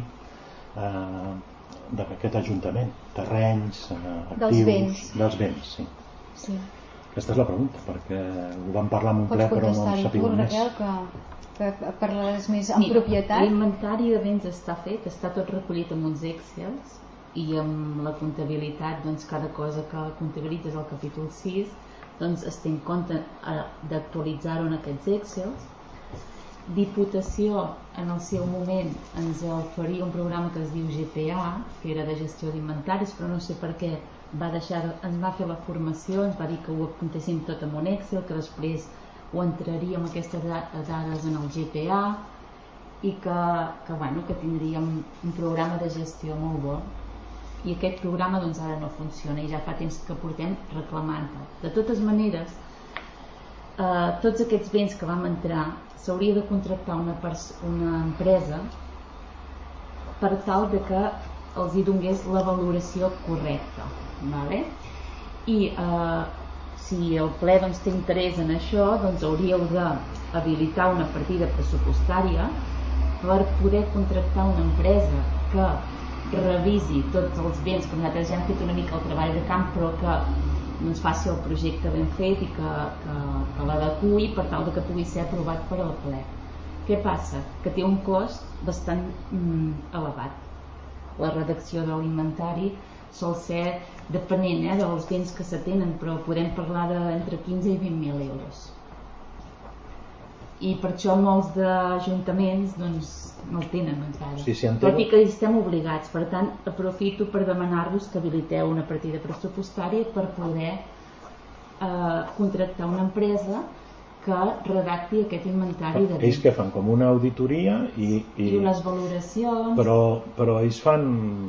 d'aquest ajuntament, terrenys, actius, dels béns. Sí. Aquesta és la pregunta, perquè ho vam parlar en un ple però no en sapiguem més. Que parlaràs més en propietat. L'inventari de béns està fet, està tot recollit en uns Excels, i amb la comptabilitat, doncs cada cosa que comptabilitzes al capítol 6 doncs es té en compte d'actualitzar-ho en aquests Excels. Diputació en el seu moment ens oferia un programa que es diu GPA, que era de gestió d'inventaris, però no sé per què ens va fer la formació, ens va dir que ho apuntéssim tot en un Excel, que després ho entraríem aquestes dades en el GPA i que tindríem un programa de gestió molt bo, i aquest programa doncs ara no funciona i ja fa temps que portem reclamant-ho. De totes maneres, tots aquests béns que vam entrar s'hauria de contractar una empresa per tal de que els hi donés la valoració correcta, vale? I si el ple doncs, té interès en això, doncs hauríeu d'habilitar una partida pressupostària per poder contractar una empresa que revisi tots els béns, que nosaltres ja hem fet una mica el treball de camp, però que ens faci el projecte ben fet i que l'adequi per tal que pugui ser aprovat per al ple. Què passa? Que té un cost bastant elevat. La redacció de l'inventari sol ser depenent dels béns que s'atenen, però podem parlar d'entre 15 i 20.000 euros. I per això molts d'ajuntaments doncs, no el tenen encara. Tot i que hi estem obligats. Per tant, aprofito per demanar-vos que habiliteu una partida pressupostària per poder contractar una empresa que redacti aquest inventari de béns. Ells que fan com una auditoria i unes valoracions, però ells fan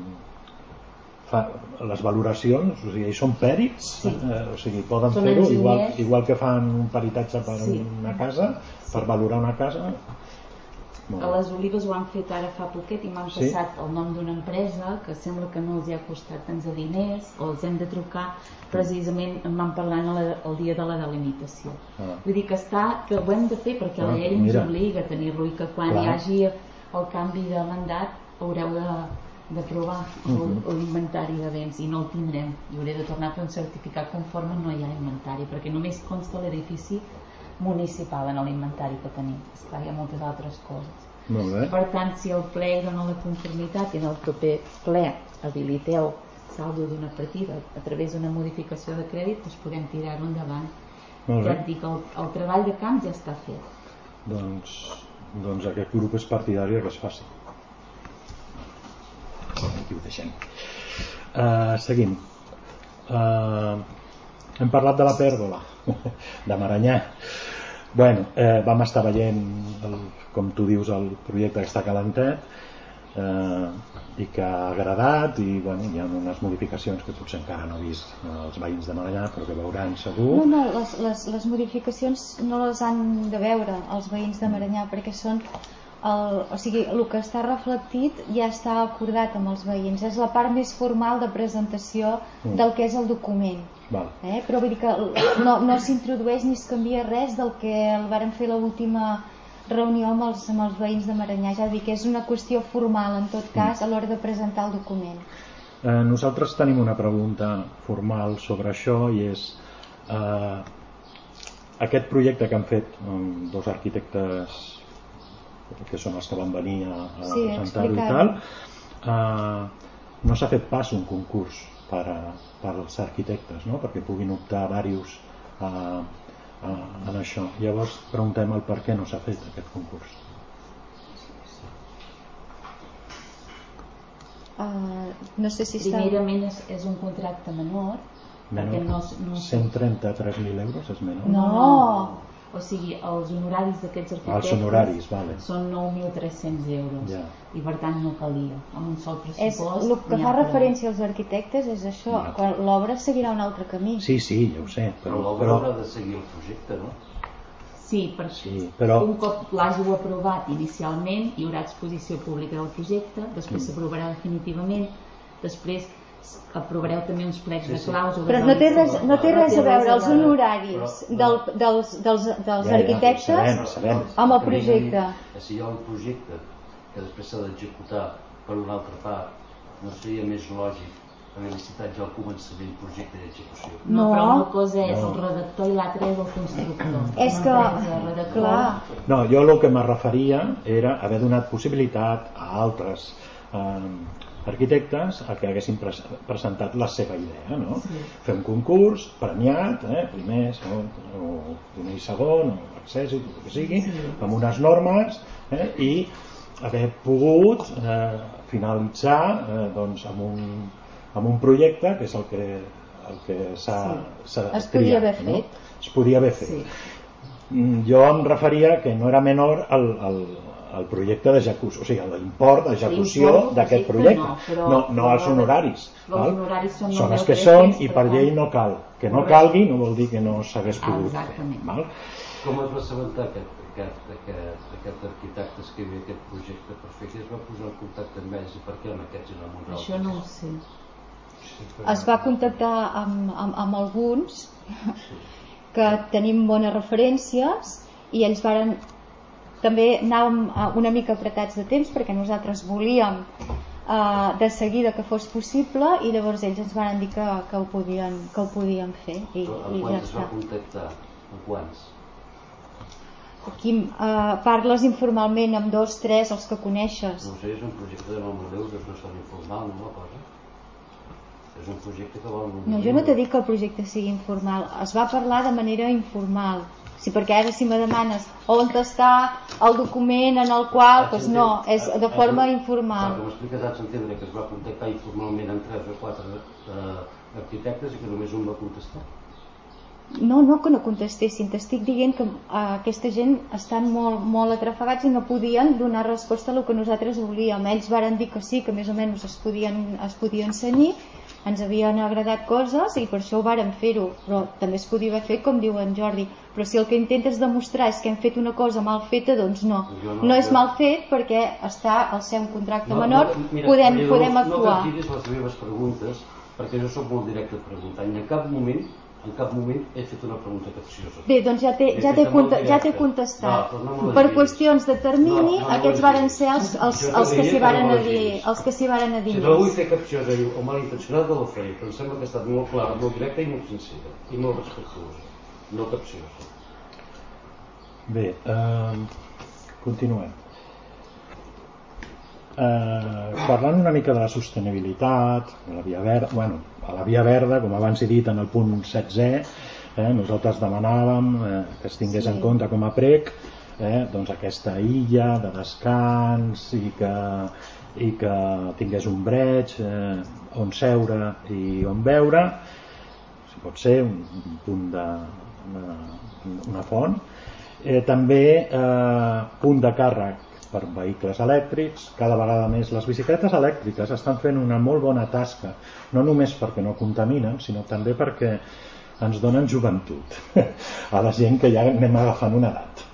les valoracions, o sigui, ells són pèrits, o sigui, poden fer-ho igual que fan un peritatge per una casa, per valorar una casa. A les Olives ho han fet ara fa poquet i m'han passat el nom d'una empresa que sembla que no els hi ha costat tants de diners, o els hem de trucar, precisament em van parlant el dia de la delimitació. Vull dir que ho hem de fer perquè la llei ens obliga a tenir-lo, i que quan hi hagi el canvi de mandat haureu d'aprovar l'inventari de béns, i no el tindrem, i hauré de tornar a fer un certificat conforme no hi ha inventari, perquè només consta l'edifici municipal en l'inventari que tenim. Esclar, hi ha moltes altres coses. Per tant, si el ple dona la conformitat i en el proper ple habiliteu saldo d'una partida a través d'una modificació de crèdit, doncs podem tirar-ho endavant. Ja et dic, el treball de camp ja està fet. Doncs aquest grup és partidari que es faci. Aquí ho deixem. Seguim. Hem parlat de la pèrgola de Maranyà. Bueno, vam estar veient com tu dius el projecte que està calentet i que ha agradat, i bueno, hi ha unes modificacions que potser encara no he vist els veïns de Maranyà, però que veuran segur. No, les modificacions no les han de veure els veïns de Maranyà, perquè són o sigui, el que està reflectit ja està acordat amb els veïns, és la part més formal de presentació del que és el document. Però vull dir que no s'introdueix ni es canvia res del que el vàrem fer l'última reunió amb els veïns de Maranyà, ja dir que és una qüestió formal en tot cas a l'hora de presentar el document. Nosaltres tenim una pregunta formal sobre això i és aquest projecte que han fet dos arquitectes que són els que van venir a presentar-ho i tal, no s'ha fet pas un concurs per als arquitectes, no? Perquè puguin optar diversos en això. Llavors preguntem el per què no s'ha fet aquest concurs. No sé si primerament és un contracte menor, perquè no 133.000 euros és menor? No! O sigui, els honoraris d'aquests arquitectes són 9.300 euros i per tant no calia amb un sol pressupost. El que fa referència als arquitectes és això, quan l'obra seguirà un altre camí. Sí, ja ho sé. Però l'obra haurà de seguir el projecte, no? Sí, però un cop l'hàgiu aprovat inicialment hi haurà exposició pública del projecte, després s'aprovarà definitivament, després aprovareu també uns plecs de clàusules. Però no té res a veure els honoraris dels arquitectes amb el projecte. Si hi ha un projecte que després s'ha d'executar per una altra part, no seria més lògic haver licitat ja al començament projecte d'execució? No, però una cosa és el redactor i l'altra és el constructor. És que, clar... No, jo el que me referia era haver donat possibilitat a altres arquitectes a que haguessin presentat la seva idea, no? Fer un concurs premiat, primer, segon, o primer i segon, o accés, o el que sigui, amb unes normes, i haver pogut finalitzar amb un projecte que és el que s'ha es podia haver fet. Es podia haver fet. Jo em referia que no era menor el projecte d'execució, o sigui, l'import d'execució d'aquest projecte, no els honoraris. Són els que són i per llei no cal. Que no calgui no vol dir que no s'hagués pogut fer. Com es va assabentar aquest arquitecte escrivia aquest projecte per fer? Qui es va posar en contacte amb ells i per què amb aquests i no amb uns altres? Això no ho sé. Es va contactar amb alguns que tenim bones referències i ells varen... També anàvem una mica apretats de temps perquè nosaltres volíem de seguida que fos possible i llavors ells ens van dir que ho podien fer. Amb quants es va contactar? Amb quants? Aquí parles informalment amb 2, 3, els que coneixes. No sé, és un projecte de 9.000 euros, no és tan informal, no la cosa? És un projecte que val 9.000 euros. No, jo no t'he dit que el projecte sigui informal, es va parlar de manera informal. Sí, perquè ara si me demanes on està el document en el qual, doncs no, és de forma informal. Com expliques, haig d'entendre que es va contactar informalment amb 3 o 4 arquitectes i que només un va contestar? No, que no contestessin, t'estic dient que aquesta gent estan molt atrafegats i no podien donar resposta a el que nosaltres volíem. Ells varen dir que sí, que més o menys es podien cenyir, ens havien agradat coses i per això ho vàrem fer-ho, però també es podia haver fet com diu en Jordi, però si el que intentes demostrar és que hem fet una cosa mal feta, doncs no és mal fet perquè està al ser un contracte menor, podem actuar. No capgiris les meves preguntes perquè jo soc molt directe a preguntar i en cap moment he fet una pregunta capciosa. Bé, doncs ja t'he contestat. Per qüestions de termini, aquests varen ser els que s'hi varen a dir. Si no vull fer capciosa o malintencionat no la faré, però em sembla que ha estat molt clara, molt directa i molt sincera i molt respectuosa, no capciosa. Bé, continuem. Parlant una mica de la sostenibilitat, de la via verda, a la via verda, com abans he dit en el punt 16è, nosaltres demanàvem que es tingués en compte com a prec doncs aquesta illa de descans i que tingués un breig on seure i on beure, si pot ser un punt una font, també punt de càrrec per vehicles elèctrics. Cada vegada més les bicicletes elèctriques estan fent una molt bona tasca, no només perquè no contaminen, sinó també perquè ens donen joventut a la gent que ja anem agafant una edat.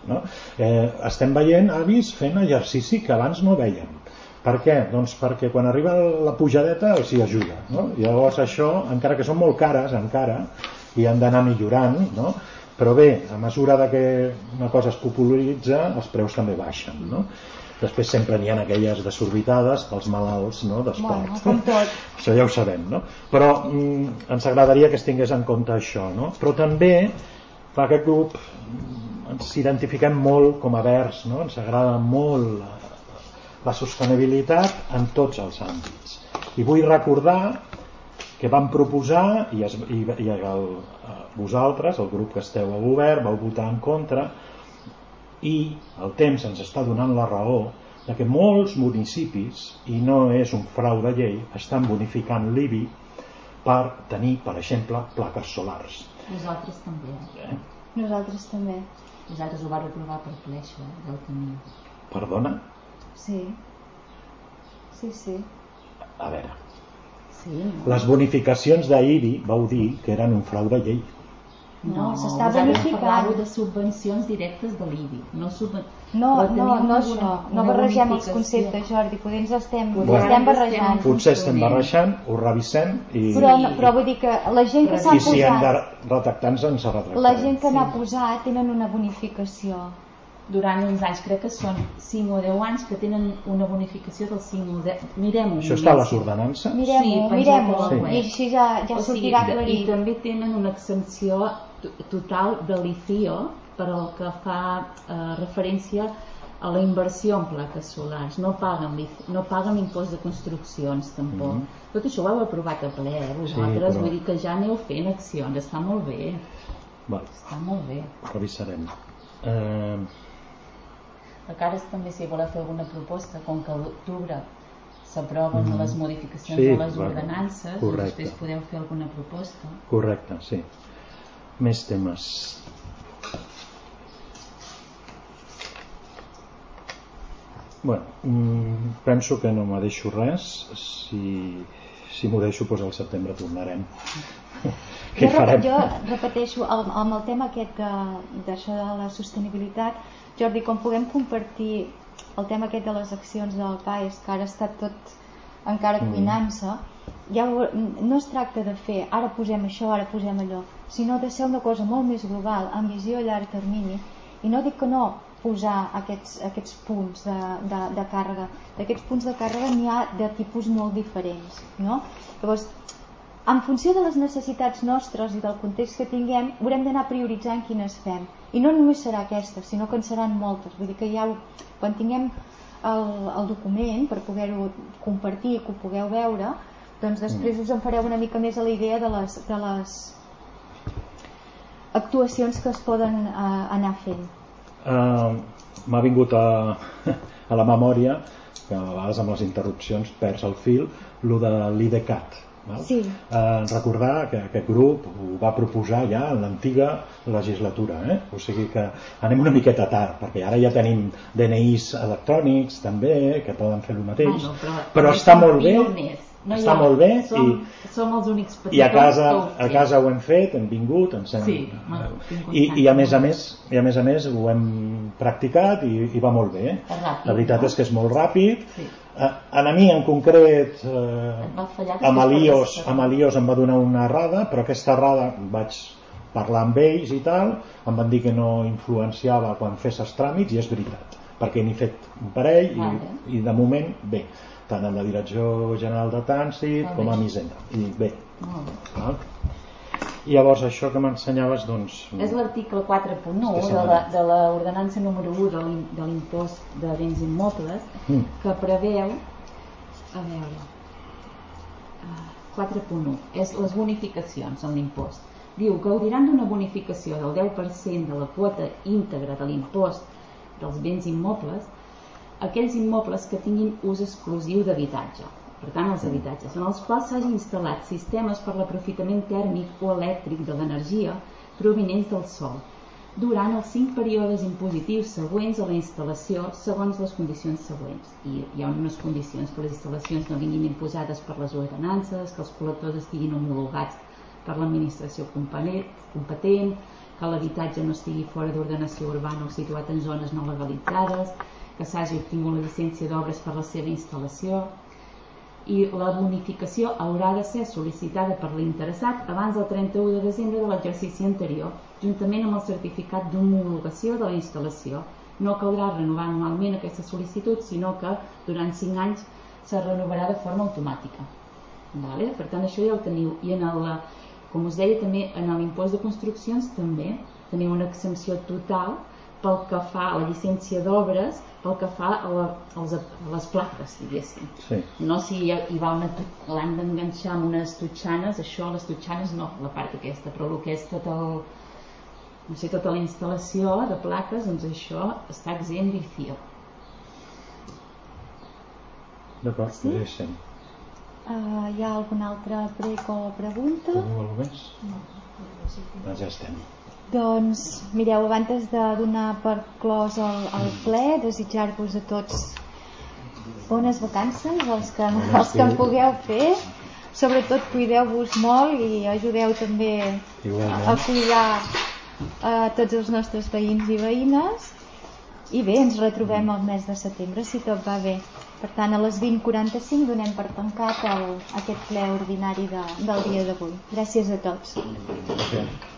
no? Estem veient avis fent exercici que abans no veiem. Per què? Doncs perquè quan arriba la pujadeta els hi ajuda, no? Llavors això, encara que són molt cares encara, i han d'anar millorant, no? Però bé, a mesura que una cosa es popularitza, els preus també baixen, no? Després sempre n'hi ha aquelles desorbitades que els malalts, no, d'esport. Bueno, com tot. Això ja ho sabem, no? Però ens agradaria que es tingués en compte això, no? Però també, per aquest grup, ens identifiquem molt com a verds, no? Ens agrada molt la sostenibilitat en tots els àmbits. I vull recordar que vam proposar, i vosaltres, el grup que esteu a govern, vau votar en contra, i el temps ens està donant la raó de que molts municipis, i no és un frau de llei, estan bonificant l'IBI per tenir, per exemple, plaques solars. Nosaltres també. Nosaltres també. Nosaltres ho vam aprovar per ple, això, del camí. Perdona? Sí. Sí. A veure, sí, no? Les bonificacions d'IBI vau dir que eren un frau de llei. No, s'està bonificant. Parlàveu de subvencions directes de l'IBI. No això. No barregem els conceptes, Jordi. Potser ens estem barrejant. Potser estem barrejant, ho revisem i... Però vull dir que la gent que s'ha posat... I si hem de retractar-nos, ens retractarem. La gent que n'ha posat tenen una bonificació. Durant uns anys, crec que són 5 o 10 anys que tenen una bonificació del 5 o 10... Mirem-ho. Això està a les ordenances? Mirem-ho. I així ja sortirà aclarit. I també tenen una exempció total de l'ICIO per al que fa referència a la inversió en plaques solars. No paguen impost de construccions tampoc. Tot això ho heu aprovat a ple, vosaltres, vull dir que ja aneu fent accions, està molt bé. Està molt bé. Revisarem. A cares també, si voleu fer alguna proposta, com que a l'octubre s'aproven les modificacions de les ordenances, després podeu fer alguna proposta. Correcte, sí. Més temes. Penso que no me deixo res. Si m'ho deixo, doncs al setembre tornarem. Jo repeteixo amb el tema aquest d'això de la sostenibilitat, Jordi, com puguem compartir el tema aquest de les accions del PAES, que ara està tot encara cuinant-se, ja no es tracta de fer ara posem això, ara posem allò, sinó de ser una cosa molt més global, amb visió a llarg termini. I no dic que no posar aquests punts de càrrega. D'aquests punts de càrrega n'hi ha de tipus molt diferents, no? Llavors, en funció de les necessitats nostres i del context que tinguem, haurem d'anar prioritzant quines fem. I no només serà aquesta, sinó que en seran moltes. Vull dir que ja quan tinguem el document per poder-ho compartir, que ho pugueu veure, doncs després us en fareu una mica més a la idea de les actuacions que es poden anar fent. M'ha vingut a la memòria que a vegades amb les interrupcions perds el fil, lo de l'IDCAT. Sí. Recordar que aquest grup ho va proposar ja en l'antiga legislatura, o sigui que anem una miqueta tard, perquè ara ja tenim DNIs electrònics també que poden fer el mateix, però està molt bé. Està molt bé som els únics petitons i a casa ho hem fet, hem vingut, i a més a més ho hem practicat i va molt bé. La veritat és que és molt ràpid. A mi en concret amb Elios em va donar una errada, però aquesta errada vaig parlar amb ells i tal, em van dir que no influenciava quan fes els tràmits, i és veritat, perquè n'he fet un parell i de moment bé, tant en la Direcció General de Trànsit com a Hisenda, i bé. I llavors això que m'ensenyaves, doncs... És l'article 4.1 de l'ordenança número 1 de l'impost de béns immobles, que preveu, a veure, 4.1 és les bonificacions en l'impost. Diu que gaudiran d'una bonificació del 10% de la quota íntegra de l'impost dels béns immobles aquells immobles que tinguin ús exclusiu d'habitatge, per tant els habitatges, en els quals s'hagin instal·lat sistemes per l'aprofitament tèrmic o elèctric de l'energia provinents del sol, durant els 5 períodes impositius següents a la instal·lació segons les condicions següents. I hi ha unes condicions que les instal·lacions no vinguin imposades per les ordenances, que els col·lectors estiguin homologats per l'administració competent, que l'habitatge no estigui fora d'ordenació urbana o situat en zones no legalitzades, que s'hagi obtingut la llicència d'obres per la seva instal·lació, i la bonificació haurà de ser sol·licitada per l'interessat abans del 31 de desembre de l'exercici anterior, juntament amb el certificat d'homologació de la instal·lació. No caldrà renovar anualment aquesta sol·licitud, sinó que durant 5 anys se renovarà de forma automàtica. Vale? Per tant, això ja ho teniu. I com us deia, també en l'impost de construccions també teniu una exempció total pel que fa a la llicència d'obres, pel que fa a les plaques, diguéssim. Sí. No si l'han d'enganxar amb unes totxanes, això, les totxanes no, la part aquesta, però el que és tota la instal·lació de plaques, doncs això està exempt d'ICIO. D'acord, sí? Sí. Hi ha algun altre prec o pregunta? Teniu alguna més? No. Doncs ja estem. Doncs mireu, abans de donar per clos el ple, desitjar-vos a tots bones vacances, els que en pugueu fer. Sobretot cuideu-vos molt i ajudeu també a cuidar tots els nostres veïns i veïnes. I bé, ens retrobem el mes de setembre, si tot va bé. Per tant, a les 20:45 donem per tancat aquest ple ordinari del dia d'avui. Gràcies a tots. Gràcies.